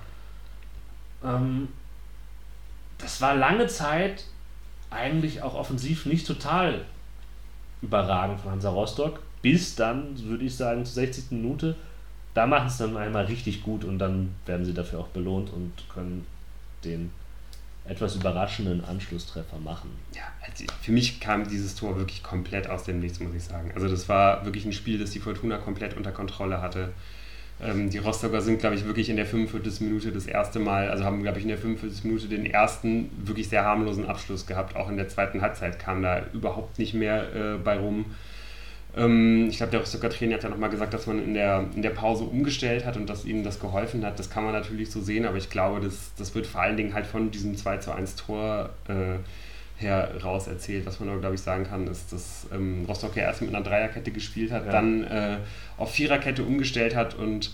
das war lange Zeit eigentlich auch offensiv nicht total überragend von Hansa Rostock, bis dann, würde ich sagen, zur 60. Minute, da machen es dann einmal richtig gut und dann werden sie dafür auch belohnt und können den etwas überraschenden Anschlusstreffer machen. Ja, also für mich kam dieses Tor wirklich komplett aus dem Nichts, muss ich sagen. Also das war wirklich ein Spiel, das die Fortuna komplett unter Kontrolle hatte. Die Rostocker sind, glaube ich, wirklich in der 45. Minute das erste Mal, also haben, glaube ich, in der 45. Minute den ersten wirklich sehr harmlosen Abschluss gehabt. Auch in der zweiten Halbzeit kam da überhaupt nicht mehr bei rum. Ich glaube, der Rostocker Trainer hat ja nochmal gesagt, dass man in der Pause umgestellt hat und dass ihnen das geholfen hat. Das kann man natürlich so sehen, aber ich glaube, das wird vor allen Dingen halt von diesem 2:1 Tor heraus erzählt. Was man aber, glaube ich, sagen kann, ist, dass Rostock ja erst mit einer Dreierkette gespielt hat, dann auf Viererkette umgestellt hat und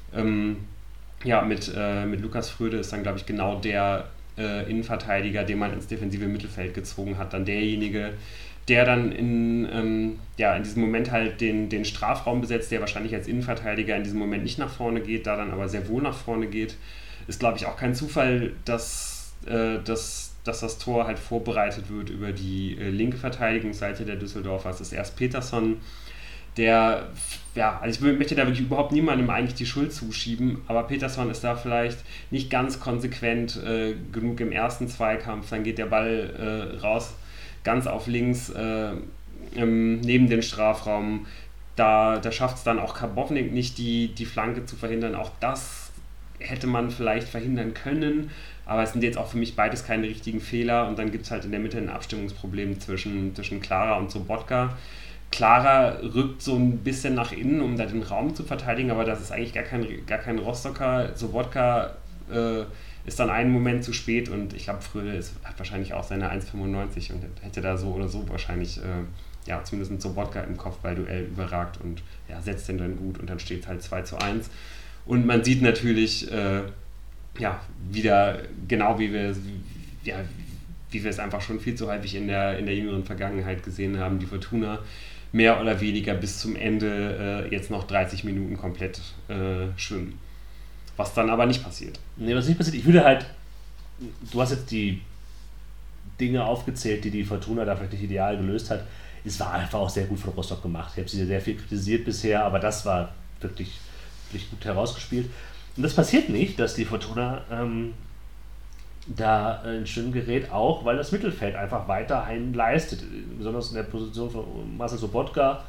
mit Lukas Fröde ist dann, glaube ich, genau der Innenverteidiger, den man ins defensive Mittelfeld gezogen hat, dann derjenige, der dann in diesem Moment halt den Strafraum besetzt, der wahrscheinlich als Innenverteidiger in diesem Moment nicht nach vorne geht, da dann aber sehr wohl nach vorne geht. Ist, glaube ich, auch kein Zufall, dass das Tor halt vorbereitet wird über die linke Verteidigungsseite der Düsseldorfer. Es ist erst Pettersson, also ich möchte da wirklich überhaupt niemandem eigentlich die Schuld zuschieben, aber Pettersson ist da vielleicht nicht ganz konsequent genug im ersten Zweikampf, dann geht der Ball raus, ganz auf links, neben den Strafraum, Da schafft es dann auch Karbownik nicht, die Flanke zu verhindern. Auch das hätte man vielleicht verhindern können, aber es sind jetzt auch für mich beides keine richtigen Fehler. Und dann gibt es halt in der Mitte ein Abstimmungsproblem zwischen Klara und Sobotka. Klara rückt so ein bisschen nach innen, um da den Raum zu verteidigen, aber das ist eigentlich gar kein Rostocker. Sobotka ist dann einen Moment zu spät und ich glaube, Fröde hat wahrscheinlich auch seine 1,95 und hätte da so oder so wahrscheinlich zumindest mit Sobotka im Kopfballduell überragt und setzt den dann gut und dann steht es halt 2:1. Und man sieht natürlich wieder genau wie wir es einfach schon viel zu häufig in der jüngeren Vergangenheit gesehen haben, die Fortuna mehr oder weniger bis zum Ende jetzt noch 30 Minuten komplett schwimmen. Was dann aber nicht passiert. Nee, was nicht passiert, ich würde halt, du hast jetzt die Dinge aufgezählt, die Fortuna da vielleicht nicht ideal gelöst hat. Es war einfach auch sehr gut von Rostock gemacht. Ich habe sie sehr viel kritisiert bisher, aber das war wirklich gut herausgespielt. Und das passiert nicht, dass die Fortuna da in Schwimmen gerät, auch weil das Mittelfeld einfach weiterhin leistet. Besonders in der Position von Marcel Sobotka.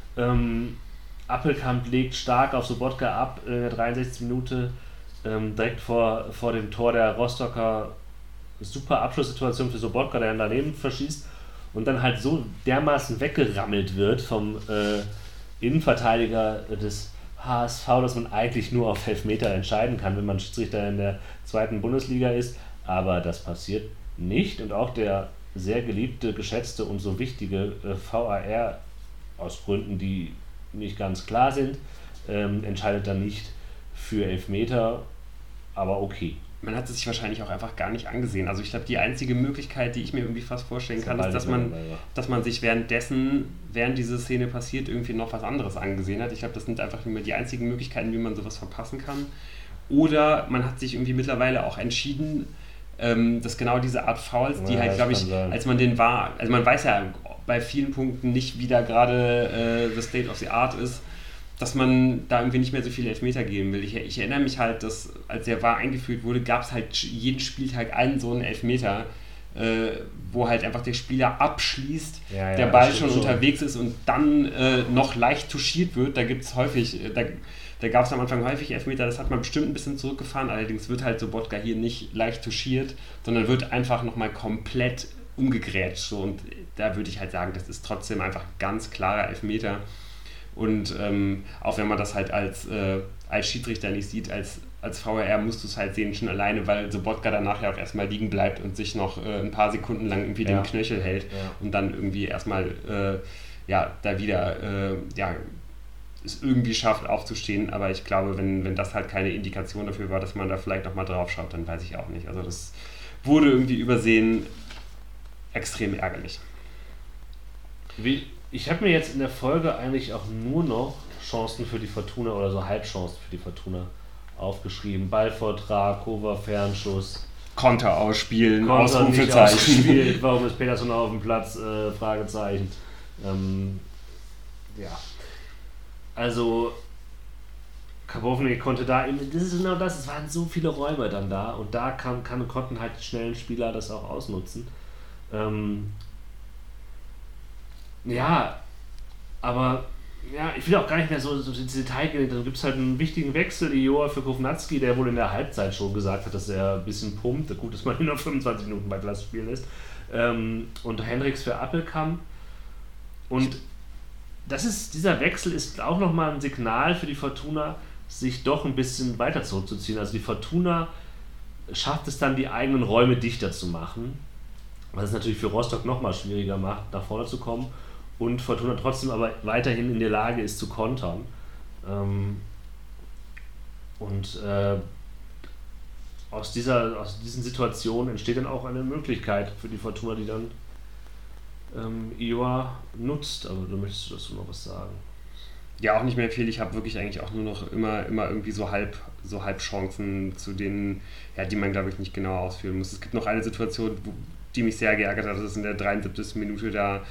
Appelkamp legt stark auf Sobotka ab in der 63. Minute, direkt vor dem Tor der Rostocker. Super Abschlusssituation für Sobotka, der dann daneben verschießt und dann halt so dermaßen weggerammelt wird vom Innenverteidiger des HSV, dass man eigentlich nur auf Elfmeter entscheiden kann, wenn man Schiedsrichter in der 2. Bundesliga ist. Aber das passiert nicht und auch der sehr geliebte, geschätzte und so wichtige VAR aus Gründen, die nicht ganz klar sind, entscheidet dann nicht für Elfmeter, aber okay. Man hat es sich wahrscheinlich auch einfach gar nicht angesehen. Also ich glaube, die einzige Möglichkeit, die ich mir irgendwie fast vorstellen kann, ist, dass man sich während diese Szene passiert, irgendwie noch was anderes angesehen hat. Ich glaube, das sind einfach nur die einzigen Möglichkeiten, wie man sowas verpassen kann. Oder man hat sich irgendwie mittlerweile auch entschieden, dass genau diese Art Fouls, die halt, glaube ich, als man den war, also man weiß ja bei vielen Punkten nicht, wie da gerade the state of the art ist, dass man da irgendwie nicht mehr so viele Elfmeter geben will. Ich erinnere mich halt, dass als der VAR eingeführt wurde, gab es halt jeden Spieltag einen so einen Elfmeter, wo halt einfach der Spieler abschließt, der Ball schon unterwegs ist und dann noch leicht touchiert wird. Da gibt es häufig, da gab es am Anfang häufig Elfmeter, das hat man bestimmt ein bisschen zurückgefahren, allerdings wird halt Sobotka hier nicht leicht touchiert, sondern wird einfach nochmal komplett umgegrätscht. So. Und da würde ich halt sagen, das ist trotzdem einfach ein ganz klarer Elfmeter. Und auch wenn man das halt als Schiedsrichter nicht sieht, als VAR musst du es halt sehen, schon alleine, weil Sobotka danach ja auch erstmal liegen bleibt und sich noch ein paar Sekunden lang irgendwie den Knöchel hält und dann irgendwie erstmal da wieder es irgendwie schafft aufzustehen. Aber ich glaube, wenn das halt keine Indikation dafür war, dass man da vielleicht nochmal drauf schaut, dann weiß ich auch nicht. Also das wurde irgendwie übersehen, extrem ärgerlich. Ich habe mir jetzt in der Folge eigentlich auch nur noch Chancen für die Fortuna oder so Halbchancen für die Fortuna aufgeschrieben. Ballvortrag, Kova, Fernschuss. Konter ausspielen, Ausrufezeichen. Warum ist Peterson auf dem Platz? Fragezeichen. Also Karbownik konnte da, das ist genau das, es waren so viele Räume dann da und da konnten halt die schnellen Spieler das auch ausnutzen. Aber ich will auch gar nicht mehr so ins Detail gehen. Dann gibt es halt einen wichtigen Wechsel, Ioa für Kovnatski, der wohl in der Halbzeit schon gesagt hat, dass er ein bisschen pumpt. Gut, dass man ihn noch 25 Minuten bei Glas spielen lässt. Und Hendricks für Appelkamp. Und dieser Wechsel ist auch nochmal ein Signal für die Fortuna, sich doch ein bisschen weiter zurückzuziehen. Also die Fortuna schafft es dann, die eigenen Räume dichter zu machen, was es natürlich für Rostock nochmal schwieriger macht, nach vorne zu kommen. Und Fortuna trotzdem aber weiterhin in der Lage ist zu kontern. Aus diesen Situationen entsteht dann auch eine Möglichkeit für die Fortuna, die dann Ioa nutzt. Aber du möchtest dazu noch was sagen? Ja, auch nicht mehr viel. Ich habe wirklich eigentlich auch nur noch immer irgendwie so Halbchancen, zu denen, die man, glaube ich, nicht genau ausführen muss. Es gibt noch eine Situation, die mich sehr geärgert hat. Das ist in der 73. Minute, da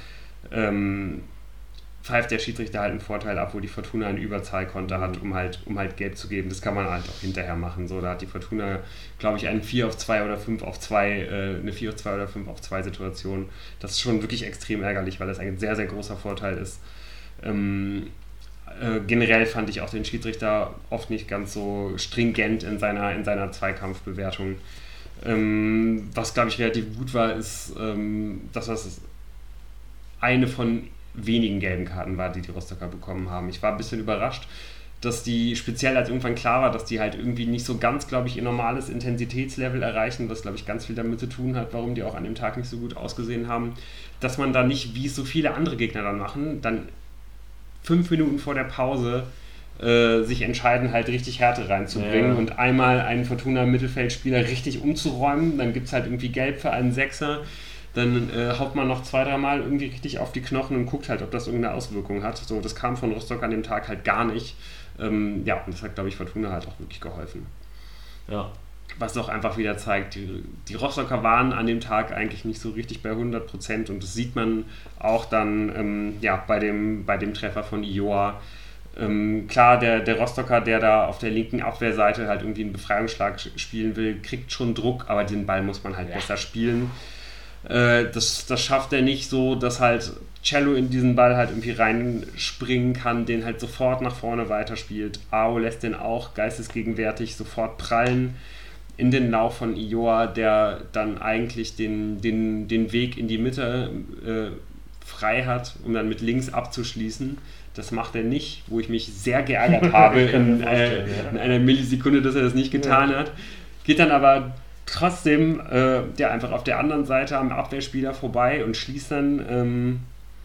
pfeift der Schiedsrichter halt einen Vorteil ab, wo die Fortuna einen Überzahlkonter hat, um halt gelb zu geben. Das kann man halt auch hinterher machen. So, da hat die Fortuna, glaube ich, einen 4-2 oder 5-2, eine 4-2 oder 5-2 Situation. Das ist schon wirklich extrem ärgerlich, weil das ein sehr, sehr großer Vorteil ist. generell fand ich auch den Schiedsrichter oft nicht ganz so stringent in seiner Zweikampfbewertung. Was, glaube ich, relativ gut war, ist, dass das eine von wenigen gelben Karten war, die Rostocker bekommen haben. Ich war ein bisschen überrascht, dass die, speziell als irgendwann klar war, dass die halt irgendwie nicht so ganz, glaube ich, ihr normales Intensitätslevel erreichen, was, glaube ich, ganz viel damit zu tun hat, warum die auch an dem Tag nicht so gut ausgesehen haben, dass man da nicht, wie es so viele andere Gegner dann machen, dann 5 Minuten vor der Pause sich entscheiden, halt richtig Härte reinzubringen und einmal einen Fortuna-Mittelfeldspieler richtig umzuräumen, dann gibt es halt irgendwie Gelb für einen Sechser, dann haut man noch 2-3 Mal irgendwie richtig auf die Knochen und guckt halt, ob das irgendeine Auswirkung hat. So, das kam von Rostock an dem Tag halt gar nicht. Und das hat, glaube ich, Fortuna halt auch wirklich geholfen. Ja. Was auch einfach wieder zeigt, die Rostocker waren an dem Tag eigentlich nicht so richtig bei 100% und das sieht man auch dann bei dem Treffer von Ioa. Klar, der Rostocker, der da auf der linken Abwehrseite halt irgendwie einen Befreiungsschlag spielen will, kriegt schon Druck, aber den Ball muss man halt besser spielen. Das schafft er nicht so, dass halt Cello in diesen Ball halt irgendwie reinspringen kann, den halt sofort nach vorne weiterspielt. Ao lässt den auch geistesgegenwärtig sofort prallen in den Lauf von Ioa, der dann eigentlich den Weg in die Mitte frei hat, um dann mit links abzuschließen. Das macht er nicht, wo ich mich sehr geärgert habe in einer Millisekunde, dass er das nicht getan hat. Geht dann aber trotzdem einfach auf der anderen Seite am Abwehrspieler vorbei und schließt dann,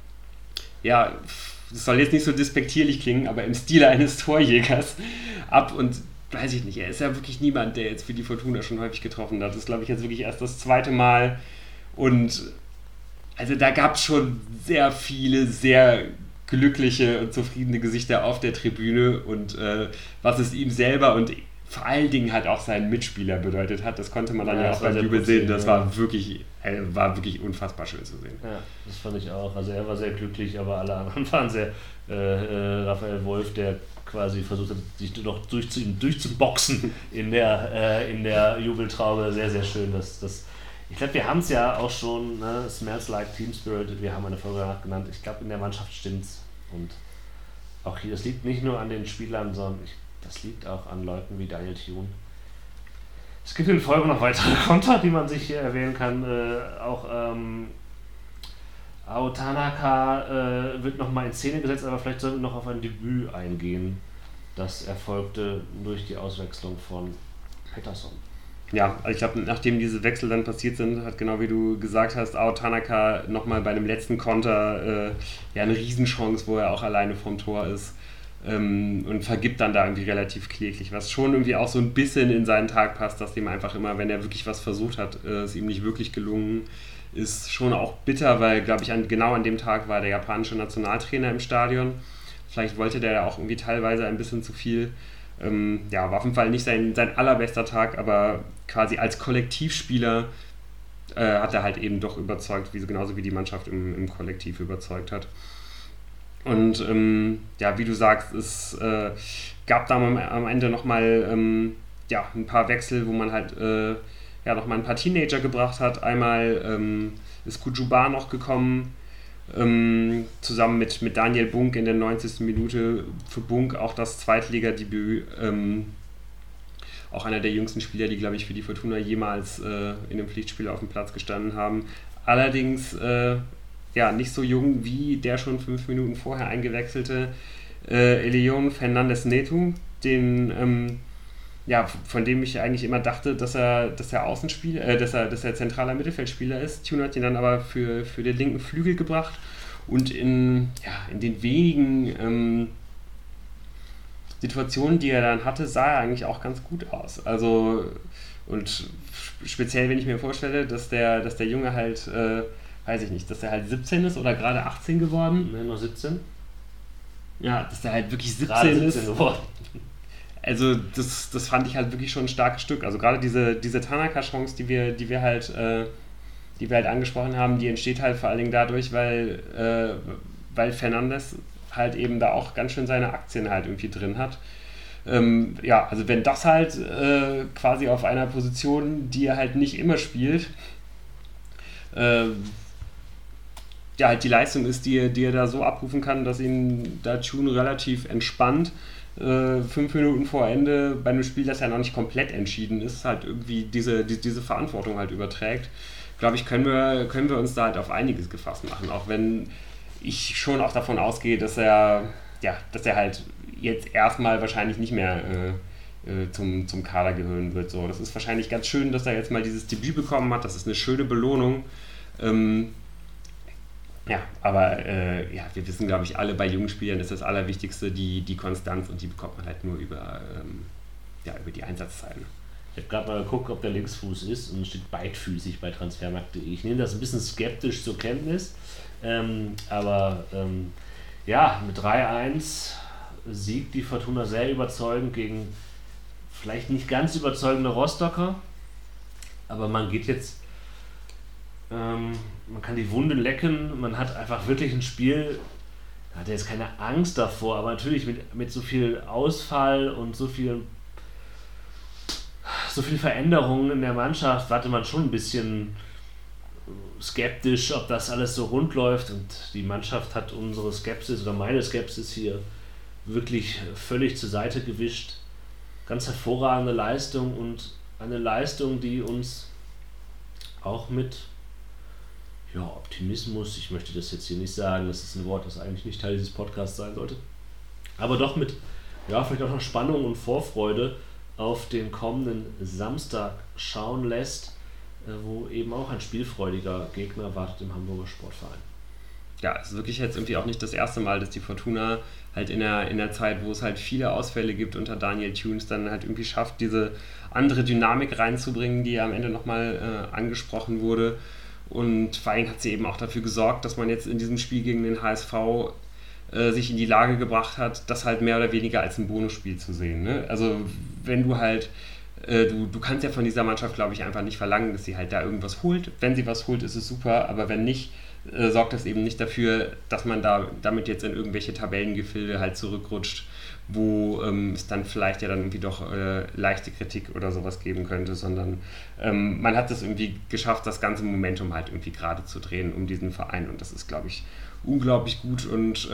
das soll jetzt nicht so despektierlich klingen, aber im Stile eines Torjägers ab und weiß ich nicht, er ist ja wirklich niemand, der jetzt für die Fortuna schon häufig getroffen hat. Das ist, glaube ich, jetzt wirklich erst das 2. Mal und also da gab es schon sehr viele, sehr glückliche und zufriedene Gesichter auf der Tribüne und was es ihm selber und vor allen Dingen halt auch seinen Mitspieler bedeutet hat, das konnte man dann auch beim Jubel sehen, das war wirklich unfassbar schön zu sehen. Ja, das fand ich auch, also er war sehr glücklich, aber alle anderen waren sehr, Raphael Wolf, der quasi versucht hat, sich noch durchzuboxen in der Jubeltraube, sehr, sehr schön, ich glaube, wir haben es ja auch schon, ne, Smells Like Team Spirit, wir haben eine Folge danach genannt, ich glaube, in der Mannschaft stimmt's und auch hier, das liegt nicht nur an den Spielern, sondern das liegt auch an Leuten wie Daniel Thune. Es gibt in Folge noch weitere Konter, die man sich hier erwähnen kann. Auch Ao Tanaka wird nochmal in Szene gesetzt, aber vielleicht sollten wir noch auf ein Debüt eingehen. Das erfolgte durch die Auswechslung von Pettersson. Ja, also ich glaube, nachdem diese Wechsel dann passiert sind, hat genau wie du gesagt hast, Ao Tanaka nochmal bei dem letzten Konter eine Riesenchance, wo er auch alleine vom Tor ist. Und vergibt dann da irgendwie relativ kläglich, was schon irgendwie auch so ein bisschen in seinen Tag passt, dass dem einfach immer, wenn er wirklich was versucht hat, es ihm nicht wirklich gelungen ist, schon auch bitter, weil, glaube ich, genau an dem Tag war der japanische Nationaltrainer im Stadion. Vielleicht wollte der ja auch irgendwie teilweise ein bisschen zu viel. War auf jeden Fall nicht sein allerbester Tag, aber quasi als Kollektivspieler hat er halt eben doch überzeugt, genauso wie die Mannschaft im Kollektiv überzeugt hat. Und wie du sagst, es gab da am Ende nochmal ein paar Wechsel, wo man halt nochmal ein paar Teenager gebracht hat. Einmal ist Kujuba noch gekommen, zusammen mit Daniel Bunk in der 90. Minute. Für Bunk auch das Zweitligadebüt. Auch einer der jüngsten Spieler, die, glaube ich, für die Fortuna jemals in einem Pflichtspiel auf dem Platz gestanden haben. Allerdings nicht so jung wie der schon 5 Minuten vorher eingewechselte Elion Fernandez Neto, von dem ich eigentlich immer dachte, dass er Außenspieler, dass er zentraler Mittelfeldspieler ist. Thune hat ihn dann aber für den linken Flügel gebracht und in den wenigen Situationen, die er dann hatte, sah er eigentlich auch ganz gut aus. Also und speziell, wenn ich mir vorstelle, dass der Junge halt weiß ich nicht, dass er halt 17 ist oder gerade 18 geworden. Ne, noch 17. Ja, dass er halt wirklich 17 gerade 17 ist. geworden. Also das fand ich halt wirklich schon ein starkes Stück. Also gerade diese Tanaka-Chance, die wir halt angesprochen haben, die entsteht halt vor allen Dingen dadurch, weil Fernandes halt eben da auch ganz schön seine Aktien halt irgendwie drin hat. Also wenn das halt quasi auf einer Position, die er halt nicht immer spielt, ja, halt die Leistung ist, die er da so abrufen kann, dass ihn da Tune relativ entspannt 5 Minuten vor Ende bei einem Spiel, das ja noch nicht komplett entschieden ist, halt irgendwie diese Verantwortung halt überträgt. Glaube ich, können wir uns da halt auf einiges gefasst machen, auch wenn ich schon auch davon ausgehe, dass er halt jetzt erstmal wahrscheinlich nicht mehr zum Kader gehören wird. So, das ist wahrscheinlich ganz schön, dass er jetzt mal dieses Debüt bekommen hat. Das ist eine schöne Belohnung. Ja, aber wir wissen, glaube ich, alle bei jungen Spielern ist das Allerwichtigste die Konstanz und die bekommt man halt nur über die Einsatzzeiten. Ich habe gerade mal geguckt, ob der Linksfuß ist und steht beidfüßig bei transfermarkt.de. Ich nehme das ein bisschen skeptisch zur Kenntnis, aber mit 3-1 siegt die Fortuna sehr überzeugend gegen vielleicht nicht ganz überzeugende Rostocker, aber man geht jetzt, man kann die Wunde lecken, man hat einfach wirklich ein Spiel, da hat er jetzt keine Angst davor, aber natürlich mit so viel Ausfall und so viel Veränderungen in der Mannschaft warte man schon ein bisschen skeptisch, ob das alles so rund läuft, und die Mannschaft hat unsere Skepsis oder meine Skepsis hier wirklich völlig zur Seite gewischt. Ganz hervorragende Leistung und eine Leistung, die uns auch mit Optimismus, ich möchte das jetzt hier nicht sagen, das ist ein Wort, das eigentlich nicht Teil dieses Podcasts sein sollte, aber doch mit vielleicht auch noch Spannung und Vorfreude auf den kommenden Samstag schauen lässt, wo eben auch ein spielfreudiger Gegner wartet im Hamburger Sportverein. Ja, es ist wirklich jetzt irgendwie auch nicht das erste Mal, dass die Fortuna halt in der Zeit, wo es halt viele Ausfälle gibt unter Daniel Thunes, dann halt irgendwie schafft, diese andere Dynamik reinzubringen, die ja am Ende nochmal angesprochen wurde. Und vor allem hat sie eben auch dafür gesorgt, dass man jetzt in diesem Spiel gegen den HSV sich in die Lage gebracht hat, das halt mehr oder weniger als ein Bonusspiel zu sehen. Ne? Also wenn du halt, du kannst ja von dieser Mannschaft, glaube ich, einfach nicht verlangen, dass sie halt da irgendwas holt. Wenn sie was holt, ist es super, aber wenn nicht, sorgt das eben nicht dafür, dass man damit jetzt in irgendwelche Tabellengefilde halt zurückrutscht, wo es dann vielleicht ja dann irgendwie doch leichte Kritik oder sowas geben könnte, sondern man hat es irgendwie geschafft, das ganze Momentum halt irgendwie gerade zu drehen um diesen Verein, und das ist, glaube ich, unglaublich gut, und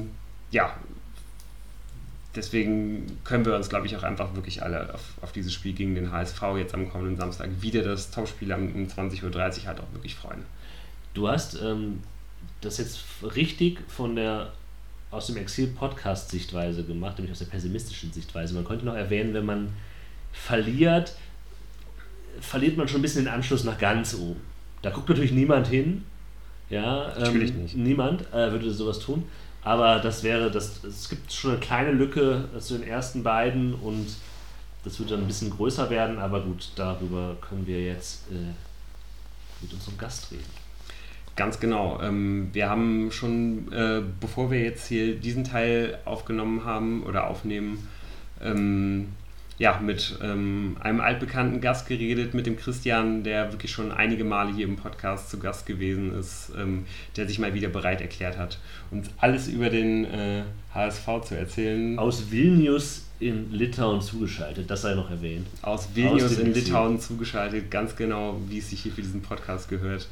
deswegen können wir uns, glaube ich, auch einfach wirklich alle auf dieses Spiel gegen den HSV jetzt am kommenden Samstag wieder das Topspiel um 20.30 Uhr halt auch wirklich freuen. Du hast das jetzt richtig aus dem Exil-Podcast-Sichtweise gemacht, nämlich aus der pessimistischen Sichtweise. Man könnte noch erwähnen, wenn man verliert man schon ein bisschen den Anschluss nach ganz oben. Da guckt natürlich niemand hin. Ja, natürlich nicht. Niemand würde sowas tun. Aber es gibt schon eine kleine Lücke zu den ersten beiden, und das wird dann ein bisschen größer werden. Aber gut, darüber können wir jetzt mit unserem Gast reden. Ganz genau. Wir haben schon, bevor wir jetzt hier diesen Teil aufgenommen haben oder aufnehmen, mit einem altbekannten Gast geredet, mit dem Christian, der wirklich schon einige Male hier im Podcast zu Gast gewesen ist, der sich mal wieder bereit erklärt hat, uns alles über den HSV zu erzählen. Aus Vilnius in Litauen zugeschaltet, das sei noch erwähnt. Aus Vilnius in Litauen zugeschaltet, ganz genau, wie es sich hier für diesen Podcast gehört.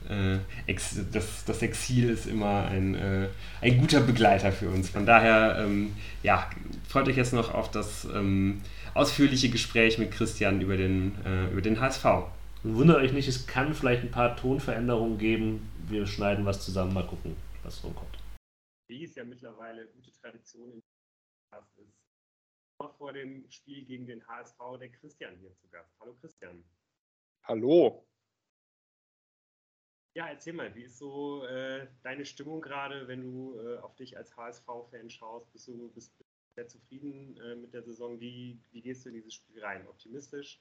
Das Exil ist immer ein guter Begleiter für uns. Von daher, freut euch jetzt noch auf das ausführliche Gespräch mit Christian über den HSV. Wundert euch nicht, es kann vielleicht ein paar Tonveränderungen geben. Wir schneiden was zusammen, mal gucken, was rumkommt. Wie es ja mittlerweile gute Tradition im Podcast ist, vor dem Spiel gegen den HSV der Christian hier zu Gast. Hallo Christian. Hallo. Ja, erzähl mal, wie ist so deine Stimmung gerade, wenn du auf dich als HSV-Fan schaust? Bist du sehr zufrieden mit der Saison? Wie gehst du in dieses Spiel rein? Optimistisch?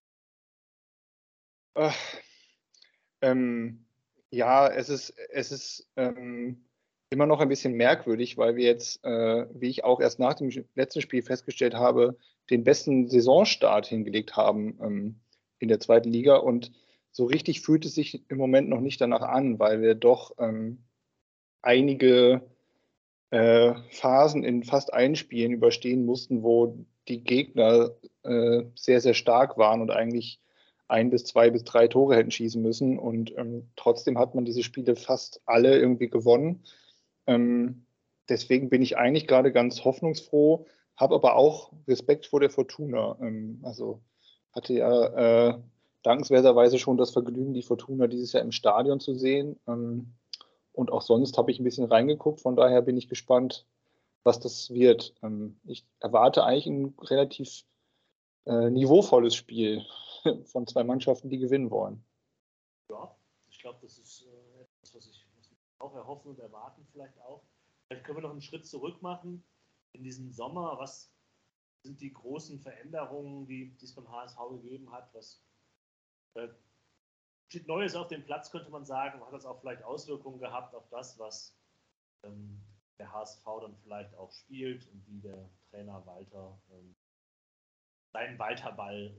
Es ist immer noch ein bisschen merkwürdig, weil wir jetzt, wie ich auch erst nach dem letzten Spiel festgestellt habe, den besten Saisonstart hingelegt haben in der zweiten Liga, und so richtig fühlt es sich im Moment noch nicht danach an, weil wir doch einige Phasen in fast allen Spielen überstehen mussten, wo die Gegner sehr, sehr stark waren und eigentlich 1 bis 2 bis 3 Tore hätten schießen müssen. Und trotzdem hat man diese Spiele fast alle irgendwie gewonnen. Deswegen bin ich eigentlich gerade ganz hoffnungsfroh, habe aber auch Respekt vor der Fortuna. Also hatte ja dankenswerterweise schon das Vergnügen, die Fortuna dieses Jahr im Stadion zu sehen. Und auch sonst habe ich ein bisschen reingeguckt. Von daher bin ich gespannt, was das wird. Ich erwarte eigentlich ein relativ niveauvolles Spiel von zwei Mannschaften, die gewinnen wollen. Ja, ich glaube, das ist etwas, was ich auch erhoffen und erwarten vielleicht auch. Vielleicht können wir noch einen Schritt zurück machen. In diesem Sommer, was sind die großen Veränderungen, die es beim HSV gegeben hat? Was steht Neues auf dem Platz, könnte man sagen? Hat das auch vielleicht Auswirkungen gehabt auf das, was der HSV dann vielleicht auch spielt und wie der Trainer Walter seinen Walterball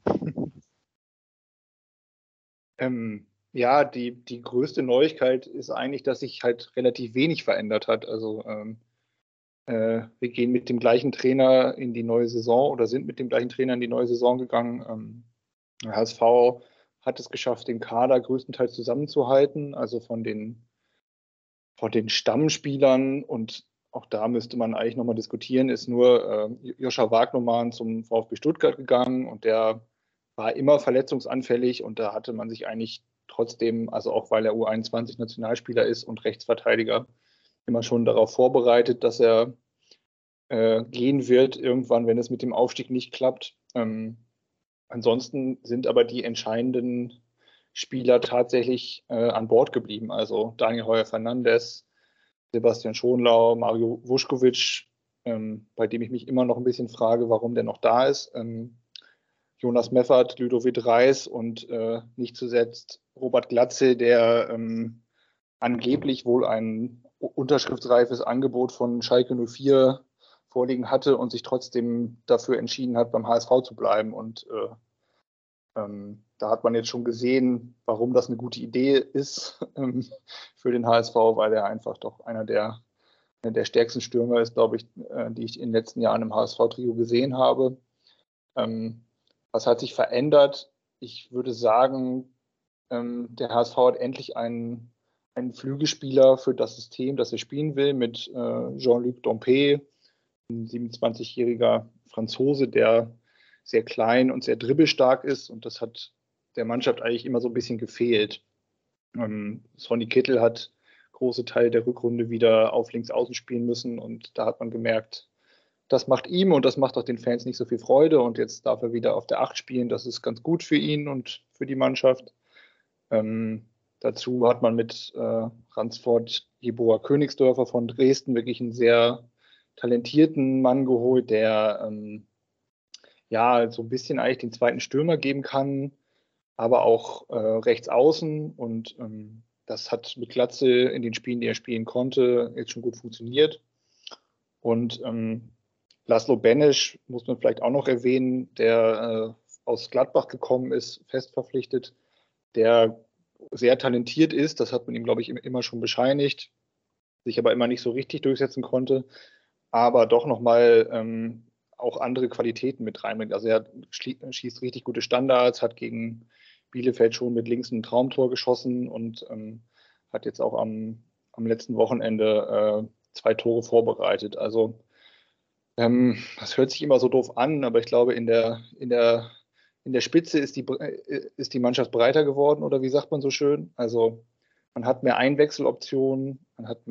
ja, die größte Neuigkeit ist eigentlich, dass sich halt relativ wenig verändert hat. Also wir gehen mit dem gleichen Trainer in die neue Saison oder sind mit dem gleichen Trainer in die neue Saison gegangen. Der HSV hat es geschafft, den Kader größtenteils zusammenzuhalten, also von den Stammspielern, und auch da müsste man eigentlich nochmal diskutieren, ist nur Joscha Wagnermann zum VfB Stuttgart gegangen und der war immer verletzungsanfällig und da hatte man sich eigentlich trotzdem, also auch weil er U21-Nationalspieler ist und Rechtsverteidiger, immer schon darauf vorbereitet, dass er gehen wird irgendwann, wenn es mit dem Aufstieg nicht klappt. Ansonsten sind aber die entscheidenden Spieler tatsächlich an Bord geblieben. Also Daniel Heuer-Fernandes, Sebastian Schonlau, Mario Vuskovic, bei dem ich mich immer noch ein bisschen frage, warum der noch da ist. Jonas Meffert, Ludovic Reis und nicht zuletzt Robert Glatze, der angeblich wohl ein unterschriftsreifes Angebot von Schalke 04 vorliegen hatte und sich trotzdem dafür entschieden hat, beim HSV zu bleiben. Und da hat man jetzt schon gesehen, warum das eine gute Idee ist für den HSV, weil er einfach doch einer der stärksten Stürmer ist, glaube ich, die ich in den letzten Jahren im HSV-Trio gesehen habe. Was hat sich verändert? Ich würde sagen, der HSV hat endlich einen Flügelspieler für das System, das er spielen will, mit Jean-Luc Dompe, ein 27-jähriger Franzose, der sehr klein und sehr dribbelstark ist, und das hat der Mannschaft eigentlich immer so ein bisschen gefehlt. Sonny Kittel hat große Teile der Rückrunde wieder auf Linksaußen spielen müssen und da hat man gemerkt, das macht ihm und das macht auch den Fans nicht so viel Freude, und jetzt darf er wieder auf der 8 spielen. Das ist ganz gut für ihn und für die Mannschaft. Dazu hat man mit Ransford Jeboa Königsdörfer von Dresden wirklich einen sehr talentierten Mann geholt, der ja so ein bisschen eigentlich den zweiten Stürmer geben kann, aber auch rechts außen, und das hat mit Glatze in den Spielen, die er spielen konnte, jetzt schon gut funktioniert. Und Laszlo Benesch muss man vielleicht auch noch erwähnen, der aus Gladbach gekommen ist, fest verpflichtet, der sehr talentiert ist, das hat man ihm, glaube ich, immer schon bescheinigt, sich aber immer nicht so richtig durchsetzen konnte, aber doch nochmal auch andere Qualitäten mit reinbringt. Also er schießt richtig gute Standards, hat gegen Bielefeld schon mit links ein Traumtor geschossen und hat jetzt auch am letzten Wochenende 2 Tore vorbereitet. Also das hört sich immer so doof an, aber ich glaube, in der Spitze ist die Mannschaft breiter geworden, oder wie sagt man so schön? Also man hat mehr Einwechseloptionen, man hat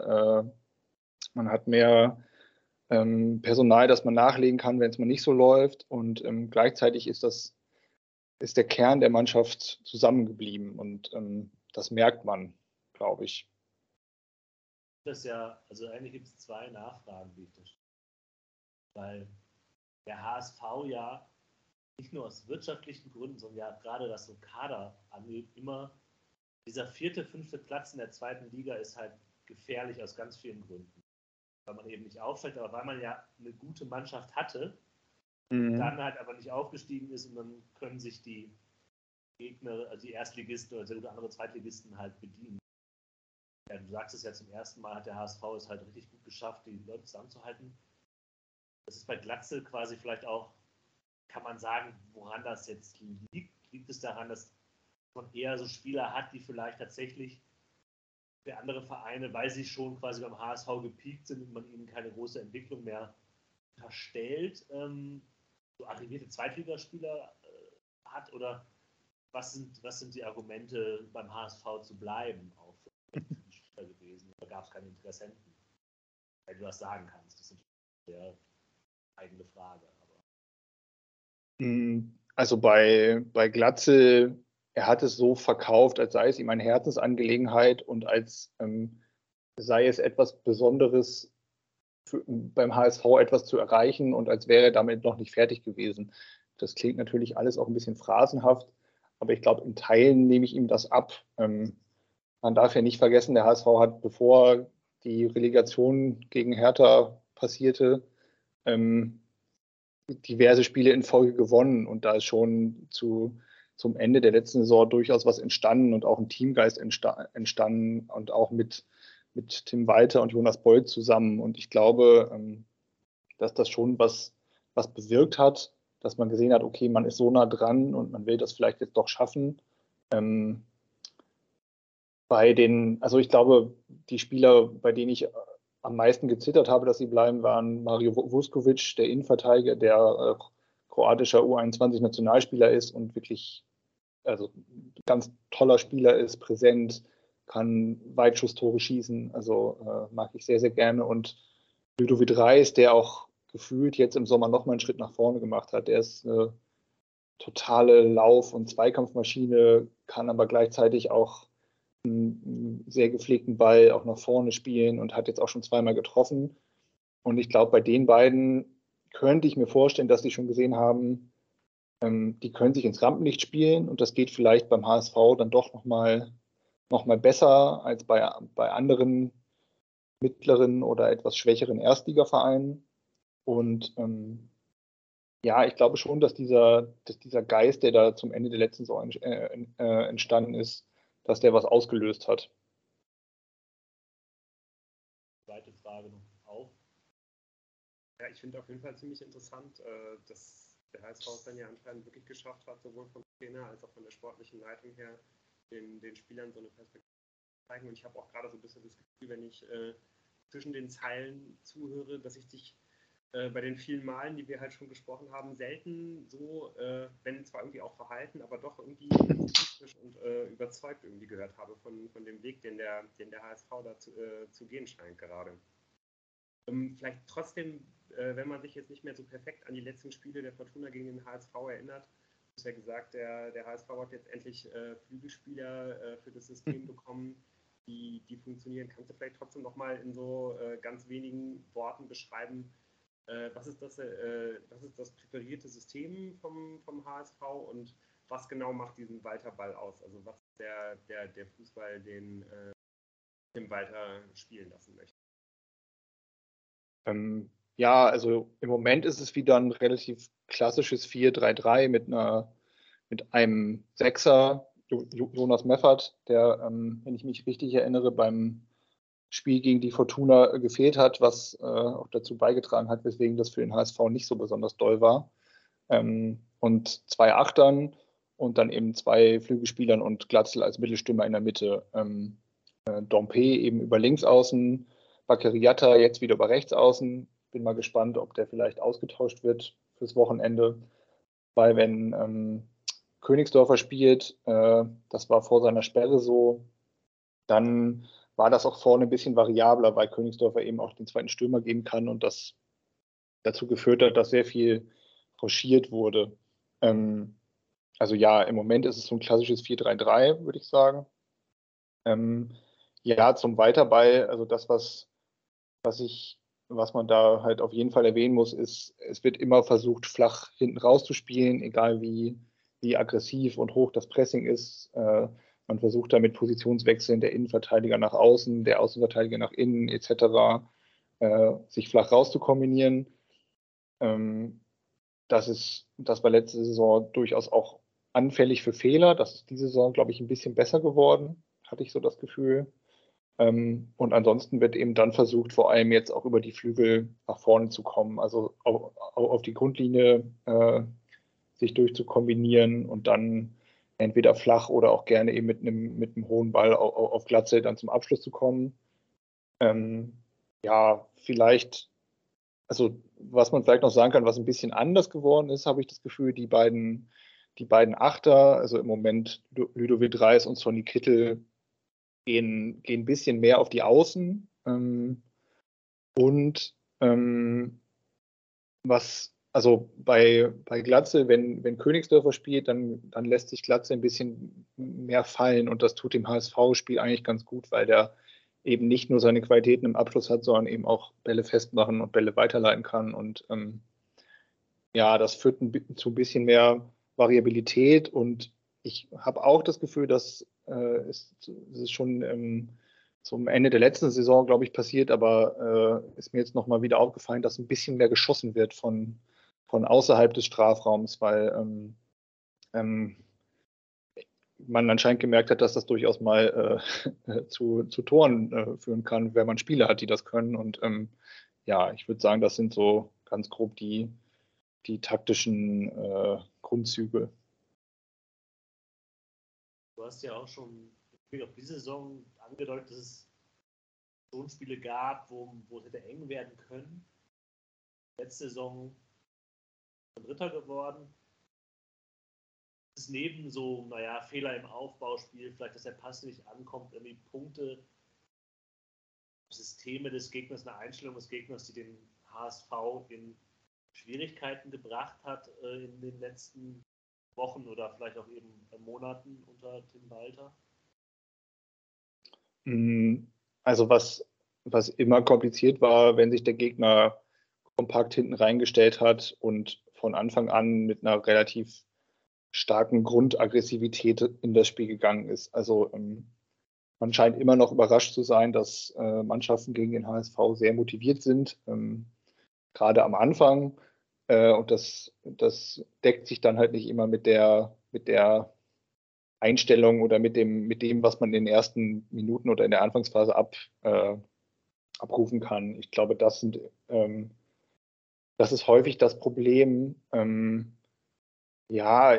mehr Personal, das man nachlegen kann, wenn es mal nicht so läuft. Und gleichzeitig ist der Kern der Mannschaft zusammengeblieben, und das merkt man, glaube ich. Das ja, also eigentlich gibt es 2 Nachfragen, die ich da stelle. Weil der HSV ja nicht nur aus wirtschaftlichen Gründen, sondern ja gerade was so Kader angeht, immer dieser 4., 5. Platz in der 2. Liga ist halt gefährlich aus ganz vielen Gründen. Weil man eben nicht aufsteigt, aber weil man ja eine gute Mannschaft hatte, dann halt aber nicht aufgestiegen ist, und dann können sich die Gegner, also die Erstligisten oder sehr gute andere Zweitligisten halt bedienen. Ja, du sagst es ja, zum ersten Mal hat der HSV es halt richtig gut geschafft, die Leute zusammenzuhalten. Das ist bei Glatze quasi vielleicht auch, kann man sagen, woran das jetzt liegt. liegt es daran, dass man eher so Spieler hat, die vielleicht tatsächlich für andere Vereine, weil sie schon quasi beim HSV gepiekt sind und man ihnen keine große Entwicklung mehr unterstellt, so arrivierte Zweitligaspieler hat? Oder was sind die Argumente, beim HSV zu bleiben, auch für die Spieler gewesen? Oder gab es keine Interessenten? Wenn du das sagen kannst, das ist natürlich eine eigene Frage. Also bei Glatzel, er hat es so verkauft, als sei es ihm eine Herzensangelegenheit und als sei es etwas Besonderes beim HSV etwas zu erreichen und als wäre er damit noch nicht fertig gewesen. Das klingt natürlich alles auch ein bisschen phrasenhaft, aber ich glaube, in Teilen nehme ich ihm das ab. Man darf ja nicht vergessen, der HSV hat, bevor die Relegation gegen Hertha passierte, diverse Spiele in Folge gewonnen und da ist schon zum Ende der letzten Saison durchaus was entstanden und auch ein Teamgeist entstanden und auch mit Tim Walter und Jonas Bold zusammen. Und ich glaube, dass das schon was bewirkt hat, dass man gesehen hat, okay, man ist so nah dran und man will das vielleicht jetzt doch schaffen. Also ich glaube, die Spieler, bei denen ich am meisten gezittert habe, dass sie bleiben, waren Mario Vuskovic, der Innenverteidiger, der kroatischer U21-Nationalspieler ist und wirklich also ganz toller Spieler ist, präsent, kann Weitschusstore schießen, also mag ich sehr, sehr gerne. Und Ludovic Reis, der auch gefühlt jetzt im Sommer nochmal einen Schritt nach vorne gemacht hat, der ist eine totale Lauf- und Zweikampfmaschine, kann aber gleichzeitig auch einen sehr gepflegten Ball auch nach vorne spielen und hat jetzt auch schon zweimal getroffen. Und ich glaube, bei den beiden könnte ich mir vorstellen, dass die schon gesehen haben, die können sich ins Rampenlicht spielen und das geht vielleicht beim HSV dann doch noch mal besser als bei anderen mittleren oder etwas schwächeren Erstligavereinen. Und ja, ich glaube schon, dass dieser Geist, der da zum Ende der letzten Saison entstanden ist, dass der was ausgelöst hat. Zweite Frage noch auf. Ja, ich finde auf jeden Fall ziemlich interessant, dass der HSV es dann ja anscheinend wirklich geschafft hat, sowohl vom Trainer als auch von der sportlichen Leitung her, den Spielern so eine Perspektive zu zeigen. Und ich habe auch gerade so ein bisschen das Gefühl, wenn ich zwischen den Zeilen zuhöre, dass ich dich bei den vielen Malen, die wir halt schon gesprochen haben, selten so, wenn zwar irgendwie auch verhalten, aber doch irgendwie optimistisch und überzeugt irgendwie gehört habe von dem Weg, den der HSV da zu gehen scheint gerade. Vielleicht trotzdem, wenn man sich jetzt nicht mehr so perfekt an die letzten Spiele der Fortuna gegen den HSV erinnert, du hast ja gesagt, der HSV hat jetzt endlich Flügelspieler für das System bekommen, die funktionieren. Kannst du vielleicht trotzdem nochmal in so ganz wenigen Worten beschreiben, was ist das präferierte System vom HSV und was genau macht diesen Walter-Ball aus? Also was ist der Fußball, den Walter spielen lassen möchte? Ja, also im Moment ist es wieder ein relativ klassisches 4-3-3 mit einem Sechser, Jonas Meffert, der, wenn ich mich richtig erinnere, beim Spiel gegen die Fortuna gefehlt hat, was auch dazu beigetragen hat, weswegen das für den HSV nicht so besonders doll war. Und zwei Achtern und dann eben zwei Flügelspielern und Glatzel als Mittelstürmer in der Mitte. Dompe eben über links außen, Bakary jetzt wieder über rechts außen. Bin mal gespannt, ob der vielleicht ausgetauscht wird fürs Wochenende. Weil wenn Königsdörfer spielt, das war vor seiner Sperre so, dann war das auch vorne ein bisschen variabler, weil Königsdörfer eben auch den zweiten Stürmer geben kann und das dazu geführt hat, dass sehr viel rochiert wurde. Also ja, im Moment ist es so ein klassisches 4-3-3, würde ich sagen. Ja, zum Weiterball, also das, was man da halt auf jeden Fall erwähnen muss, ist, es wird immer versucht, flach hinten rauszuspielen, egal wie aggressiv und hoch das Pressing ist. Man versucht da mit Positionswechseln der Innenverteidiger nach außen, der Außenverteidiger nach innen etc. Sich flach rauszukombinieren. Das war letzte Saison durchaus auch anfällig für Fehler. Das ist diese Saison, glaube ich, ein bisschen besser geworden, hatte ich so das Gefühl. Und ansonsten wird eben dann versucht, vor allem jetzt auch über die Flügel nach vorne zu kommen, also auf die Grundlinie sich durchzukombinieren und dann entweder flach oder auch gerne eben mit einem hohen Ball auf Glatze dann zum Abschluss zu kommen. Ja, vielleicht, also was man vielleicht noch sagen kann, was ein bisschen anders geworden ist, habe ich das Gefühl, die beiden Achter, also im Moment Ludovic Reis und Sonny Kittel, gehen ein bisschen mehr auf die Außen. Und also bei Glatze, wenn Königsdörfer spielt, dann lässt sich Glatze ein bisschen mehr fallen und das tut dem HSV-Spiel eigentlich ganz gut, weil der eben nicht nur seine Qualitäten im Abschluss hat, sondern eben auch Bälle festmachen und Bälle weiterleiten kann. Und ja, das führt zu ein bisschen mehr Variabilität und ich habe auch das Gefühl, dass es ist schon zum Ende der letzten Saison, glaube ich, passiert, aber ist mir jetzt nochmal wieder aufgefallen, dass ein bisschen mehr geschossen wird von außerhalb des Strafraums, weil man anscheinend gemerkt hat, dass das durchaus mal zu Toren führen kann, wenn man Spieler hat, die das können. Und ja, ich würde sagen, das sind so ganz grob die taktischen Grundzüge. Du hast ja auch schon auf diese Saison angedeutet, dass es schon Spiele gab, wo es hätte eng werden können. Letzte Saison Dritter geworden. Ist neben so, Fehler im Aufbauspiel, vielleicht, dass der Pass nicht ankommt, irgendwie Punkte, Systeme des Gegners, eine Einstellung des Gegners, die den HSV in Schwierigkeiten gebracht hat in den letzten Wochen oder vielleicht auch eben Monaten unter Tim Walter? Also was immer kompliziert war, wenn sich der Gegner kompakt hinten reingestellt hat und von Anfang an mit einer relativ starken Grundaggressivität in das Spiel gegangen ist. Also man scheint immer noch überrascht zu sein, dass Mannschaften gegen den HSV sehr motiviert sind, gerade am Anfang. Und das deckt sich dann halt nicht immer mit der Einstellung oder mit dem, was man in den ersten Minuten oder in der Anfangsphase abrufen kann. Ich glaube, das ist häufig das Problem. Ja,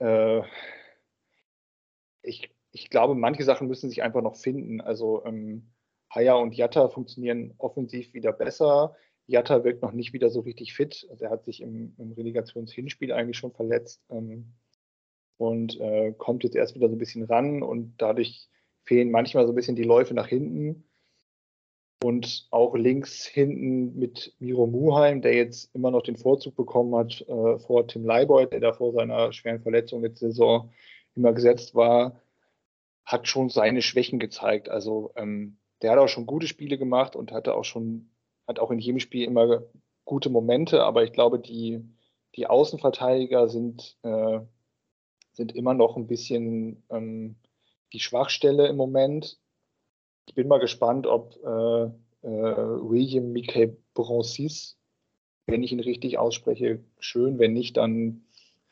ich glaube, manche Sachen müssen sich einfach noch finden. Also Haya und Jatta funktionieren offensiv wieder besser. Jatta wirkt noch nicht wieder so richtig fit. Also er hat sich im Relegationshinspiel eigentlich schon verletzt und kommt jetzt erst wieder so ein bisschen ran und dadurch fehlen manchmal so ein bisschen die Läufe nach hinten. Und auch links hinten mit Miro Muheim, der jetzt immer noch den Vorzug bekommen hat vor Tim Leibold, der da vor seiner schweren Verletzung letzte Saison immer gesetzt war, hat schon seine Schwächen gezeigt. Also der hat auch schon gute Spiele gemacht und hat auch in jedem Spiel immer gute Momente, aber ich glaube, die Außenverteidiger sind immer noch ein bisschen die Schwachstelle im Moment. Ich bin mal gespannt, ob William Michael Bronsis, wenn ich ihn richtig ausspreche, schön, wenn nicht, dann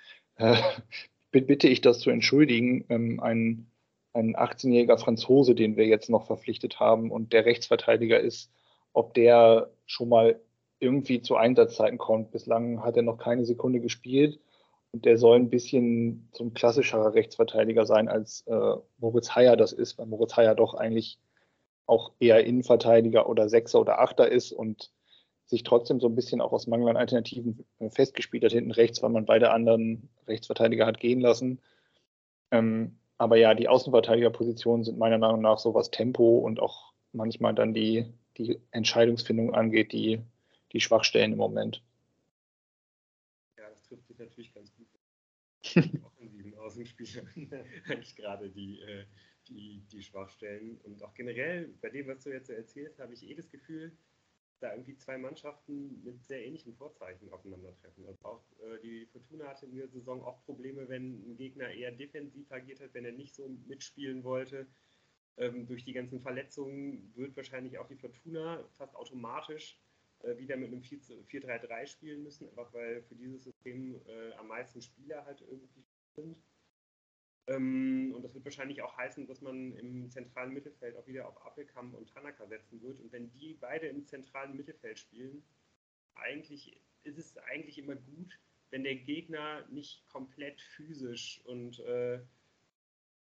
bitte ich das zu entschuldigen, ein 18-jähriger Franzose, den wir jetzt noch verpflichtet haben und der Rechtsverteidiger ist, ob der schon mal irgendwie zu Einsatzzeiten kommt. Bislang hat er noch keine Sekunde gespielt und der soll ein bisschen so ein klassischerer Rechtsverteidiger sein, als Moritz Heyer das ist, weil Moritz Heyer doch eigentlich auch eher Innenverteidiger oder Sechser oder Achter ist und sich trotzdem so ein bisschen auch aus Mangel an Alternativen festgespielt hat hinten rechts, weil man beide anderen Rechtsverteidiger hat gehen lassen. Aber ja, die Außenverteidigerpositionen sind meiner Meinung nach so, was Tempo und auch manchmal dann die Entscheidungsfindung angeht, die Schwachstellen im Moment. Ja, das trifft sich natürlich ganz gut. Offensiven Außenspieler eigentlich gerade die Schwachstellen. Und auch generell, bei dem, was du jetzt erzählst, habe ich das Gefühl, da irgendwie zwei Mannschaften mit sehr ähnlichen Vorzeichen aufeinandertreffen. Also auch die Fortuna hatte in der Saison auch Probleme, wenn ein Gegner eher defensiv agiert hat, wenn er nicht so mitspielen wollte. Durch die ganzen Verletzungen wird wahrscheinlich auch die Fortuna fast automatisch wieder mit einem 4-3-3 spielen müssen, einfach weil für dieses System am meisten Spieler halt irgendwie sind. Und das wird wahrscheinlich auch heißen, dass man im zentralen Mittelfeld auch wieder auf Appelkamp und Tanaka setzen wird. Und wenn die beide im zentralen Mittelfeld spielen, ist es eigentlich immer gut, wenn der Gegner nicht komplett physisch und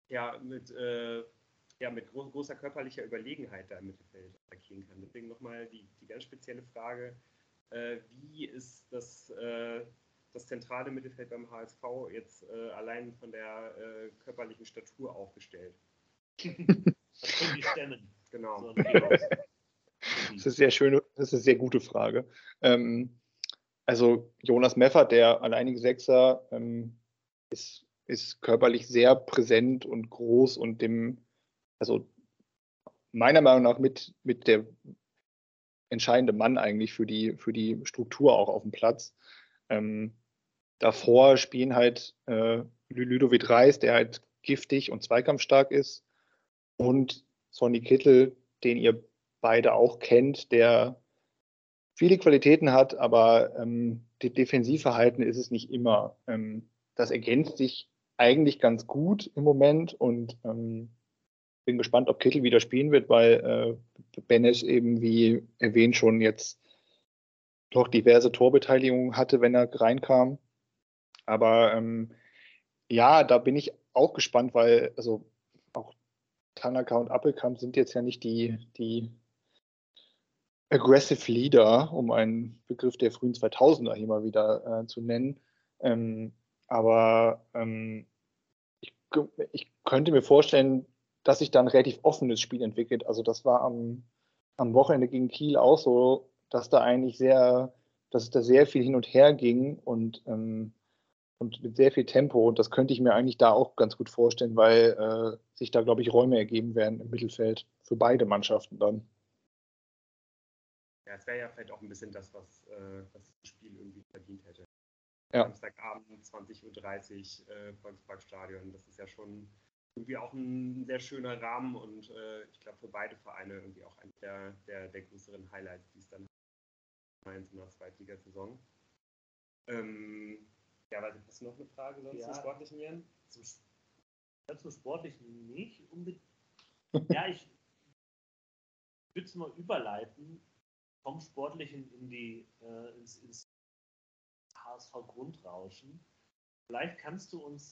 mit großer körperlicher Überlegenheit da im Mittelfeld attackieren kann. Deswegen nochmal die ganz spezielle Frage, wie ist das zentrale Mittelfeld beim HSV jetzt allein von der körperlichen Statur aufgestellt? Was können die stemmen? Genau. So, Das ist eine sehr gute Frage. Also Jonas Meffert, der alleinige Sechser, ist körperlich sehr präsent und groß und also meiner Meinung nach mit der entscheidende Mann eigentlich für die Struktur auch auf dem Platz. Davor spielen halt Ludovic Reis, der halt giftig und zweikampfstark ist, und Sonny Kittel, den ihr beide auch kennt, der viele Qualitäten hat, aber das Defensivverhalten ist es nicht immer. Das ergänzt sich eigentlich ganz gut im Moment und bin gespannt, ob Kittel wieder spielen wird, weil Benes eben, wie erwähnt, schon jetzt doch diverse Torbeteiligungen hatte, wenn er reinkam. Aber ja, da bin ich auch gespannt, weil also auch Tanaka und Appelkamp sind jetzt ja nicht die Aggressive Leader, um einen Begriff der frühen 2000er hier mal wieder zu nennen. Aber ich könnte mir vorstellen, dass sich da ein relativ offenes Spiel entwickelt. Also das war am Wochenende gegen Kiel auch so, dass es da sehr viel hin und her ging und mit sehr viel Tempo. Und das könnte ich mir eigentlich da auch ganz gut vorstellen, weil sich da, glaube ich, Räume ergeben werden im Mittelfeld für beide Mannschaften dann. Ja, es wäre ja vielleicht auch ein bisschen das Spiel irgendwie verdient hätte. Ja. Samstagabend, 20:30 Uhr, Volksparkstadion. Das ist ja schon irgendwie auch ein sehr schöner Rahmen und ich glaube für beide Vereine irgendwie auch eines der größeren Highlights, die es dann in so einer Zweitligasaison. Hast du noch eine Frage sonst zum Sportlichen, Jan? Zum Sportlichen nicht unbedingt. Ja, ich würde es mal überleiten vom Sportlichen ins HSV-Grundrauschen. Vielleicht kannst du uns,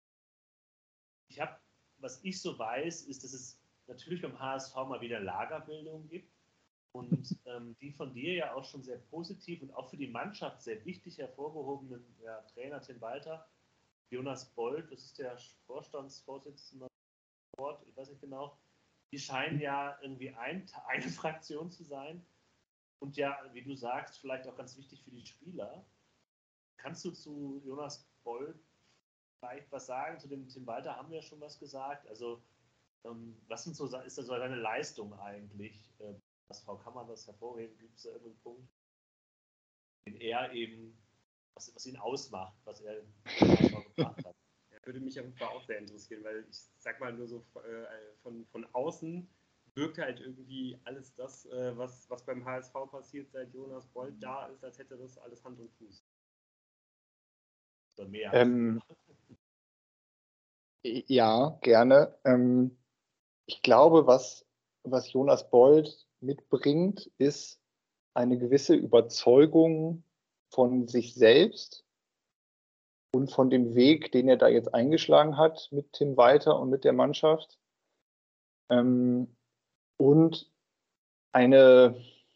was ich so weiß, ist, dass es natürlich beim HSV mal wieder Lagerbildung gibt und die von dir ja auch schon sehr positiv und auch für die Mannschaft sehr wichtig hervorgehobenen Trainer Tim Walter, Jonas Bold, das ist der Vorstandsvorsitzende, ich weiß nicht genau, die scheinen ja irgendwie eine Fraktion zu sein und ja, wie du sagst, vielleicht auch ganz wichtig für die Spieler. Kannst du zu Jonas Bold vielleicht was sagen? Zu dem Tim Walter haben wir ja schon was gesagt. Also, ist da so seine Leistung eigentlich? Kann man das hervorheben? Gibt es da irgendeinen Punkt, den er eben, was ihn ausmacht, was er gebracht hat? Würde mich auch sehr interessieren, weil ich sag mal nur so von außen wirkt halt irgendwie alles das, was beim HSV passiert, seit Jonas Bold da ist, als hätte das alles Hand und Fuß. Oder mehr. Ja, gerne. Ich glaube, was Jonas Bold mitbringt, ist eine gewisse Überzeugung von sich selbst und von dem Weg, den er da jetzt eingeschlagen hat mit Tim Walter und mit der Mannschaft. Und eine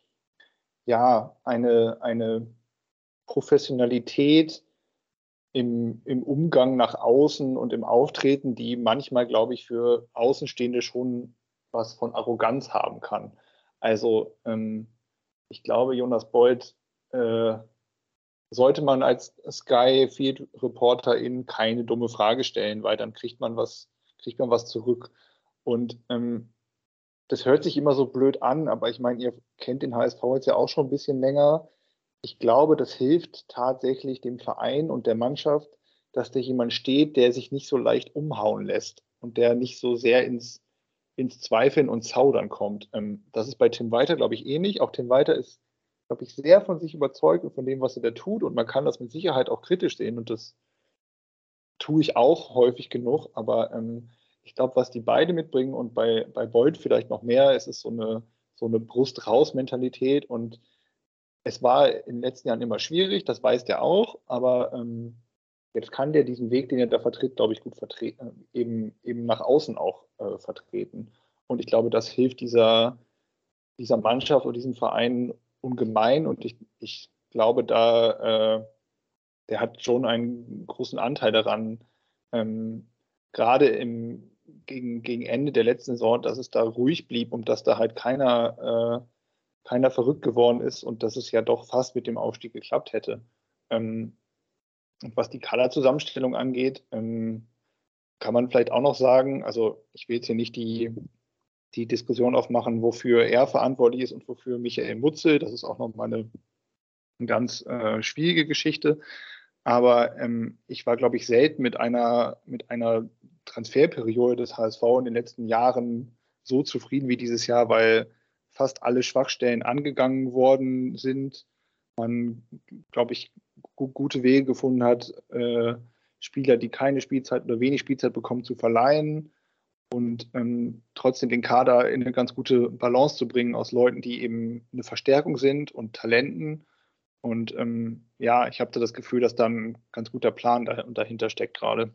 Professionalität im Umgang nach außen und im Auftreten, die manchmal, glaube ich, für Außenstehende schon was von Arroganz haben kann. Also ich glaube, Jonas Bold sollte man als Sky Field Reporterin keine dumme Frage stellen, weil dann kriegt man was zurück. Und das hört sich immer so blöd an, aber ich meine, ihr kennt den HSV jetzt ja auch schon ein bisschen länger. Ich glaube, das hilft tatsächlich dem Verein und der Mannschaft, dass da jemand steht, der sich nicht so leicht umhauen lässt und der nicht so sehr ins Zweifeln und Zaudern kommt. Das ist bei Tim Walter, glaube ich, ähnlich. Auch Tim Walter ist, glaube ich, sehr von sich überzeugt und von dem, was er da tut. Und man kann das mit Sicherheit auch kritisch sehen. Und das tue ich auch häufig genug. Aber ich glaube, was die beide mitbringen und bei Bold vielleicht noch mehr, es ist so eine Brust-raus-Mentalität. Und es war in den letzten Jahren immer schwierig, das weiß der auch. Aber jetzt kann der diesen Weg, den er da vertritt, glaube ich, gut vertreten, eben nach außen auch vertreten. Und ich glaube, das hilft dieser Mannschaft oder diesem Verein ungemein. Und ich glaube, der hat schon einen großen Anteil daran, gerade gegen Ende der letzten Saison, dass es da ruhig blieb und dass da halt keiner verrückt geworden ist und dass es ja doch fast mit dem Aufstieg geklappt hätte. Und was die Kaderzusammenstellung angeht, kann man vielleicht auch noch sagen, also ich will jetzt hier nicht die Diskussion aufmachen, wofür er verantwortlich ist und wofür Michael Mutzel. Das ist auch nochmal eine ganz schwierige Geschichte. Aber ich war, glaube ich, selten mit einer Transferperiode des HSV in den letzten Jahren so zufrieden wie dieses Jahr, weil fast alle Schwachstellen angegangen worden sind. Man, glaube ich, gute Wege gefunden hat, Spieler, die keine Spielzeit oder wenig Spielzeit bekommen, zu verleihen und trotzdem den Kader in eine ganz gute Balance zu bringen aus Leuten, die eben eine Verstärkung sind und Talenten. Und ja, ich habe da das Gefühl, dass da ein ganz guter Plan dahinter steckt gerade.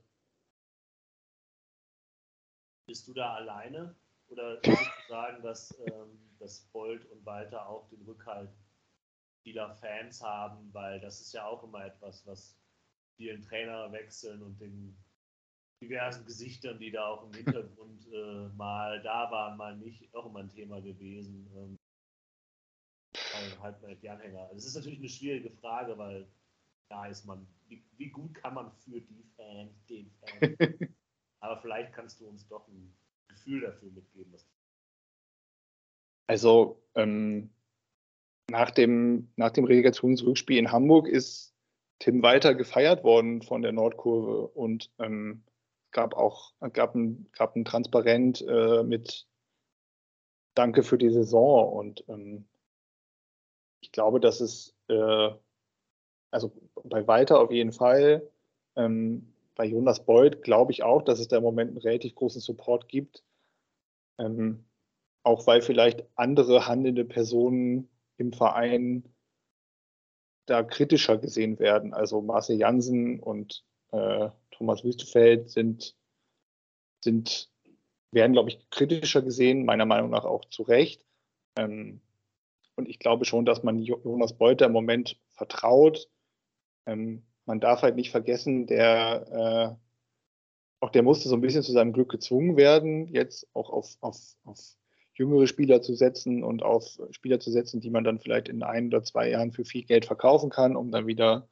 Bist du da alleine? Oder würdest du sagen, dass Bold und Walter auch den Rückhalt vieler Fans haben? Weil das ist ja auch immer etwas, was vielen Trainerwechseln und den diversen Gesichtern, die da auch im Hintergrund mal da waren, mal nicht, auch immer ein Thema gewesen. Halt mal die Anhänger. Also es ist natürlich eine schwierige Frage, weil da ist man, wie gut kann man für die Fans, den Fans. Aber vielleicht kannst du uns doch ein Gefühl dafür mitgeben. Also nach dem Relegationsrückspiel in Hamburg ist Tim Walter gefeiert worden von der Nordkurve und gab ein Transparent mit Danke für die Saison und ich glaube, dass es also bei Walter auf jeden Fall, bei Jonas Bold glaube ich auch, dass es da im Moment einen relativ großen Support gibt. Auch weil vielleicht andere handelnde Personen im Verein da kritischer gesehen werden. Also Marcel Jansen und Thomas Wüstefeld werden, glaube ich, kritischer gesehen, meiner Meinung nach auch zu Recht. Und ich glaube schon, dass man Jonas Beuter im Moment vertraut. Man darf halt nicht vergessen, der musste so ein bisschen zu seinem Glück gezwungen werden, jetzt auch auf jüngere Spieler zu setzen und auf Spieler zu setzen, die man dann vielleicht in 1 oder 2 Jahren für viel Geld verkaufen kann, um dann wieder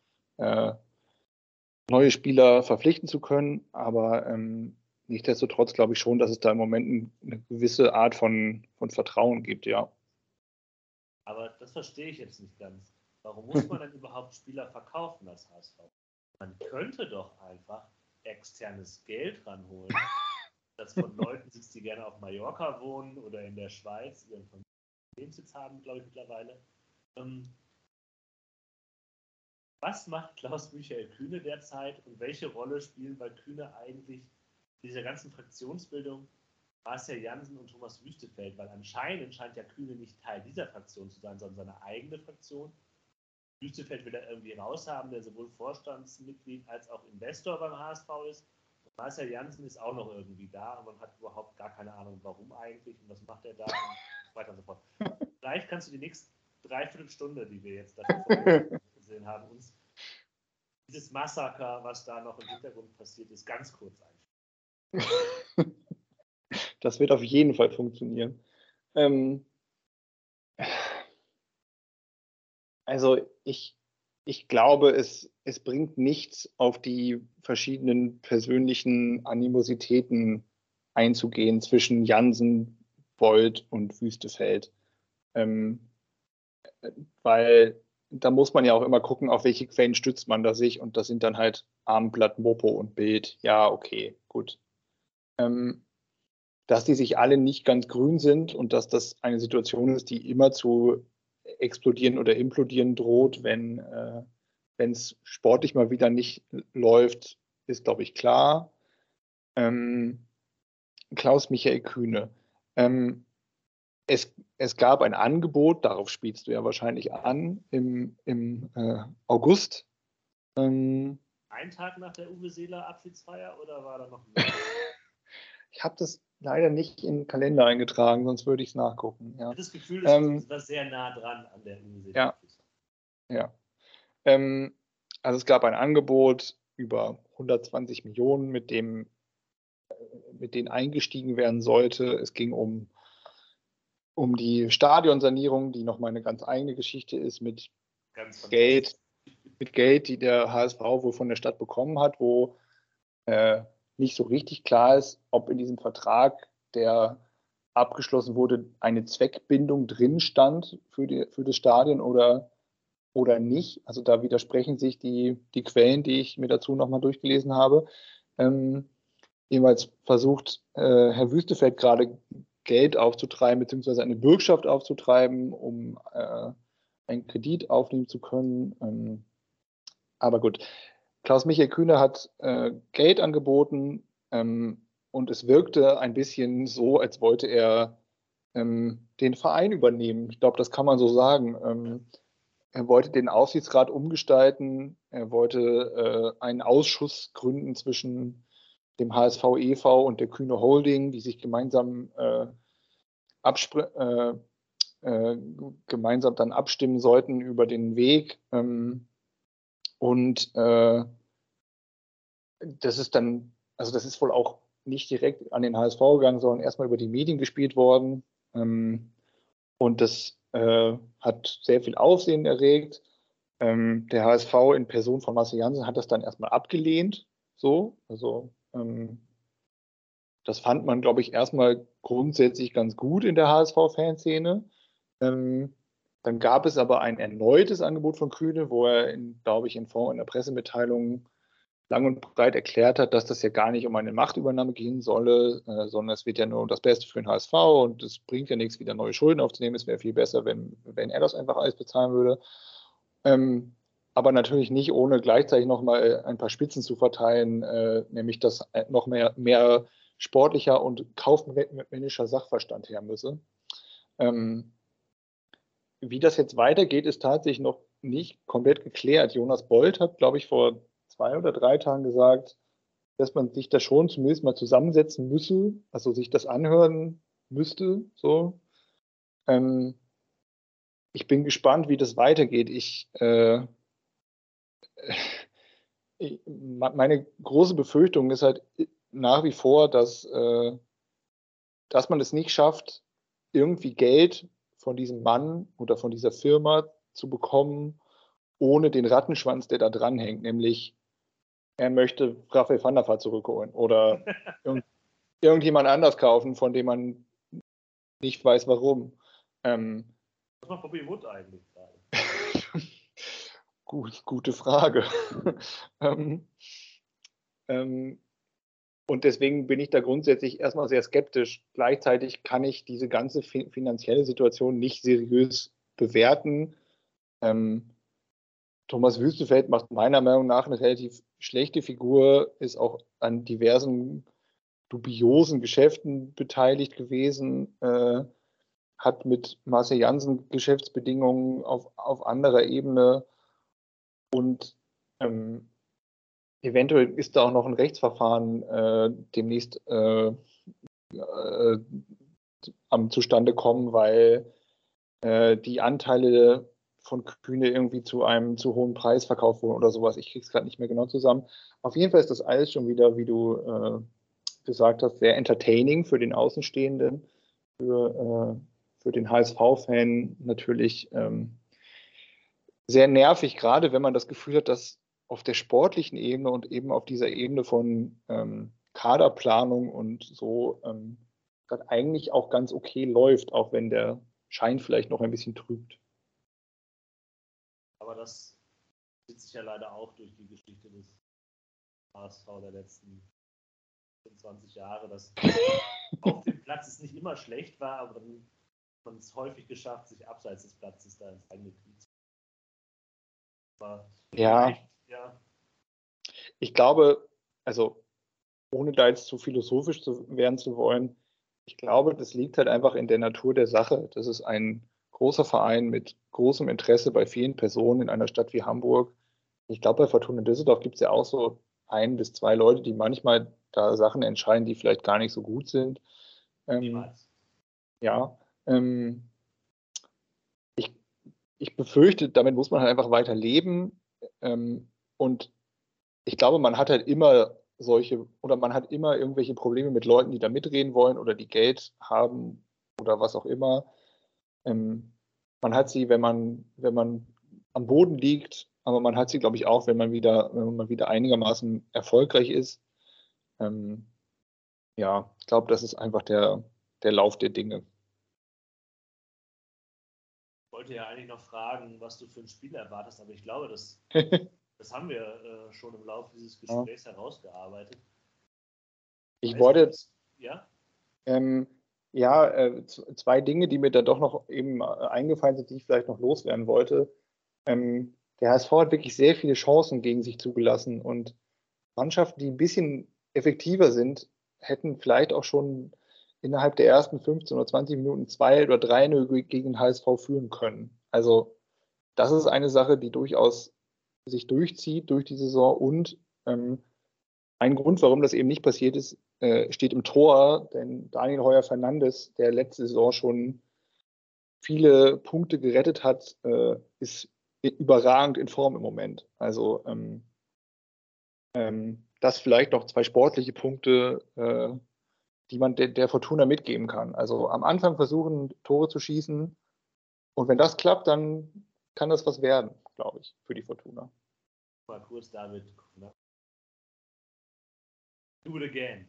neue Spieler verpflichten zu können. Aber nichtsdestotrotz glaube ich schon, dass es da im Moment eine gewisse Art von Vertrauen gibt, ja. Aber das verstehe ich jetzt nicht ganz. Warum muss man denn überhaupt Spieler verkaufen als HSV? Man könnte doch einfach externes Geld ranholen, das von Leuten sitzt, die gerne auf Mallorca wohnen oder in der Schweiz ihren Familiensitz haben, glaube ich mittlerweile. Was macht Klaus-Michael Kühne derzeit und welche Rolle spielen bei Kühne eigentlich in dieser ganzen Fraktionsbildung Marcel Jansen und Thomas Wüstefeld? Weil anscheinend scheint ja Kühne nicht Teil dieser Fraktion zu sein, sondern seine eigene Fraktion. Wüstefeld will er irgendwie raushaben, der sowohl Vorstandsmitglied als auch Investor beim HSV ist. Und Marcel Jansen ist auch noch irgendwie da, aber man hat überhaupt gar keine Ahnung, warum eigentlich und was macht er da und so weiter und so fort. Vielleicht kannst du die nächste Dreiviertelstunde, die wir jetzt dafür gesehen haben, uns dieses Massaker, was da noch im Hintergrund passiert ist, ganz kurz einstellen. Das wird auf jeden Fall funktionieren. Also ich glaube, es bringt nichts, auf die verschiedenen persönlichen Animositäten einzugehen zwischen Jansen, Bold und Wüstefeld. Weil da muss man ja auch immer gucken, auf welche Quellen stützt man da sich und das sind dann halt Abendblatt, Mopo und Bild. Ja, okay, gut. Dass die sich alle nicht ganz grün sind und dass das eine Situation ist, die immer zu explodieren oder implodieren droht, wenn es sportlich mal wieder nicht läuft, ist, glaube ich, klar. Klaus-Michael Kühne. Es gab ein Angebot, darauf spielst du ja wahrscheinlich an, im August ein Tag nach der Uwe Seeler Abschiedsfeier oder war da noch mehr? Ich habe das leider nicht in den Kalender eingetragen, sonst würde ich es nachgucken. Ja. Ich habe das Gefühl, es war sehr nah dran an der Uwe Seeler Abschiedsfeier. Ja. Also es gab ein Angebot über 120 Millionen, mit denen eingestiegen werden sollte. Es ging um die Stadionsanierung, die nochmal eine ganz eigene Geschichte ist, mit Geld, die der HSV wohl von der Stadt bekommen hat, wo nicht so richtig klar ist, ob in diesem Vertrag, der abgeschlossen wurde, eine Zweckbindung drin stand für das Stadion oder nicht. Also da widersprechen sich die Quellen, die ich mir dazu nochmal durchgelesen habe. Jeweils versucht Herr Wüstefeld gerade Geld aufzutreiben, beziehungsweise eine Bürgschaft aufzutreiben, um einen Kredit aufnehmen zu können. Aber gut, Klaus-Michael Kühne hat Geld angeboten und es wirkte ein bisschen so, als wollte er den Verein übernehmen. Ich glaube, das kann man so sagen. Er wollte den Aufsichtsrat umgestalten. Er wollte einen Ausschuss gründen zwischen dem HSV e.V. und der Kühne Holding, die sich gemeinsam gemeinsam dann abstimmen sollten über den Weg. Und das ist dann, also das ist wohl auch nicht direkt an den HSV gegangen, sondern erstmal über die Medien gespielt worden. Und das hat sehr viel Aufsehen erregt. Der HSV in Person von Marcel Janssen hat das dann erstmal abgelehnt. So, also das fand man, glaube ich, erstmal grundsätzlich ganz gut in der HSV-Fanszene. Dann gab es aber ein erneutes Angebot von Kühne, wo er, glaube ich, in der Pressemitteilung lang und breit erklärt hat, dass das ja gar nicht um eine Machtübernahme gehen solle, sondern es wird ja nur das Beste für den HSV und es bringt ja nichts, wieder neue Schulden aufzunehmen. Es wäre viel besser, wenn er das einfach alles bezahlen würde. Aber natürlich nicht, ohne gleichzeitig nochmal ein paar Spitzen zu verteilen, nämlich dass noch mehr sportlicher und kaufmännischer Sachverstand her müsse. Wie das jetzt weitergeht, ist tatsächlich noch nicht komplett geklärt. Jonas Bold hat, glaube ich, vor 2 oder 3 Tagen gesagt, dass man sich da schon zumindest mal zusammensetzen müsse, also sich das anhören müsste. So. Ich bin gespannt, wie das weitergeht. Meine große Befürchtung ist halt nach wie vor, dass man es nicht schafft, irgendwie Geld von diesem Mann oder von dieser Firma zu bekommen, ohne den Rattenschwanz, der da dranhängt, nämlich er möchte Raphael van der Vaart zurückholen oder irgendjemand anders kaufen, von dem man nicht weiß, warum. Was macht Bobby Wood eigentlich gerade? Gute Frage. Und deswegen bin ich da grundsätzlich erstmal sehr skeptisch. Gleichzeitig kann ich diese ganze finanzielle Situation nicht seriös bewerten. Thomas Wüstefeld macht meiner Meinung nach eine relativ schlechte Figur, ist auch an diversen dubiosen Geschäften beteiligt gewesen, hat mit Marcel Janssen Geschäftsbedingungen auf anderer Ebene und eventuell ist da auch noch ein Rechtsverfahren demnächst am zustande kommen, weil die Anteile von Kühne irgendwie zu einem zu hohen Preis verkauft wurden oder sowas. Ich kriege es gerade nicht mehr genau zusammen. Auf jeden Fall ist das alles schon wieder, wie du gesagt hast, sehr entertaining für den Außenstehenden, für den HSV-Fan natürlich sehr nervig, gerade wenn man das Gefühl hat, dass auf der sportlichen Ebene und eben auf dieser Ebene von Kaderplanung und so das eigentlich auch ganz okay läuft, auch wenn der Schein vielleicht noch ein bisschen trübt. Aber das zieht sich ja leider auch durch die Geschichte des HSV der letzten 25 Jahre, dass auf dem Platz es nicht immer schlecht war, aber dann hat man es häufig geschafft, sich abseits des Platzes da ins eigene Knie zu. Ja. Ich glaube, also ohne da jetzt zu philosophisch werden zu wollen, ich glaube, das liegt halt einfach in der Natur der Sache. Das ist ein großer Verein mit großem Interesse bei vielen Personen in einer Stadt wie Hamburg, Ich glaube, bei Fortuna Düsseldorf gibt es ja auch so 1 bis 2 Leute, die manchmal da Sachen entscheiden, die vielleicht gar nicht so gut sind. Niemals. Ja, ich, ich befürchte, damit muss man halt einfach weiter leben. Und ich glaube, man hat halt immer man hat immer irgendwelche Probleme mit Leuten, die da mitreden wollen oder die Geld haben oder was auch immer. Man hat sie, wenn man am Boden liegt, aber man hat sie, glaube ich, auch, wenn man wieder einigermaßen erfolgreich ist. Ja, ich glaube, das ist einfach der Lauf der Dinge. Ich wollte ja eigentlich noch fragen, was du für ein Spiel erwartest, aber ich glaube, das haben wir schon im Laufe dieses Gesprächs herausgearbeitet. Ich wollte, ja? Ja, 2 Dinge, die mir da doch noch eben eingefallen sind, die ich vielleicht noch loswerden wollte. Der HSV hat wirklich sehr viele Chancen gegen sich zugelassen und Mannschaften, die ein bisschen effektiver sind, hätten vielleicht auch schon innerhalb der ersten 15 oder 20 Minuten 2 oder 3-0 gegen den HSV führen können. Also das ist eine Sache, die durchaus sich durchzieht durch die Saison und ein Grund, warum das eben nicht passiert ist, steht im Tor, denn Daniel Heuer-Fernandes, der letzte Saison schon viele Punkte gerettet hat, ist überragend in Form im Moment. Also das vielleicht noch 2 sportliche Punkte, die man der Fortuna mitgeben kann. Also am Anfang versuchen, Tore zu schießen und wenn das klappt, dann kann das was werden, glaube ich, für die Fortuna. Mal kurz damit. Ne? Do it again.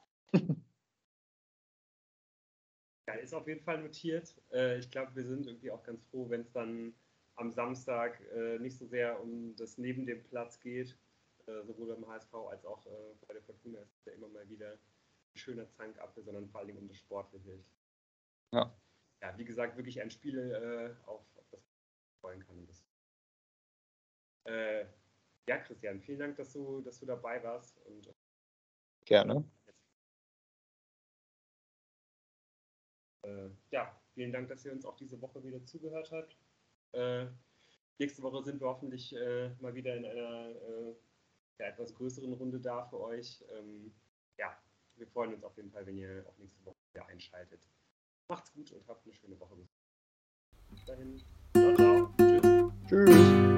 Ja, ist auf jeden Fall notiert. Ich glaube, wir sind irgendwie auch ganz froh, wenn es dann am Samstag nicht so sehr um das neben dem Platz geht, sowohl beim HSV als auch bei der Fortuna ist es ja immer mal wieder ein schöner Zankapfel, sondern vor allem um das Sportliche. Ja. Ja, wie gesagt, wirklich ein Spiel, auf das man freuen kann. Ja, Christian, vielen Dank, dass du dabei warst. Und, Gerne. Ja, vielen Dank, dass ihr uns auch diese Woche wieder zugehört habt. Nächste Woche sind wir hoffentlich mal wieder in einer etwas größeren Runde da für euch. Ja, wir freuen uns auf jeden Fall, wenn ihr auch nächste Woche wieder einschaltet. Macht's gut und habt eine schöne Woche. Bis dahin. Ciao, ciao. Tschüss. Tschüss.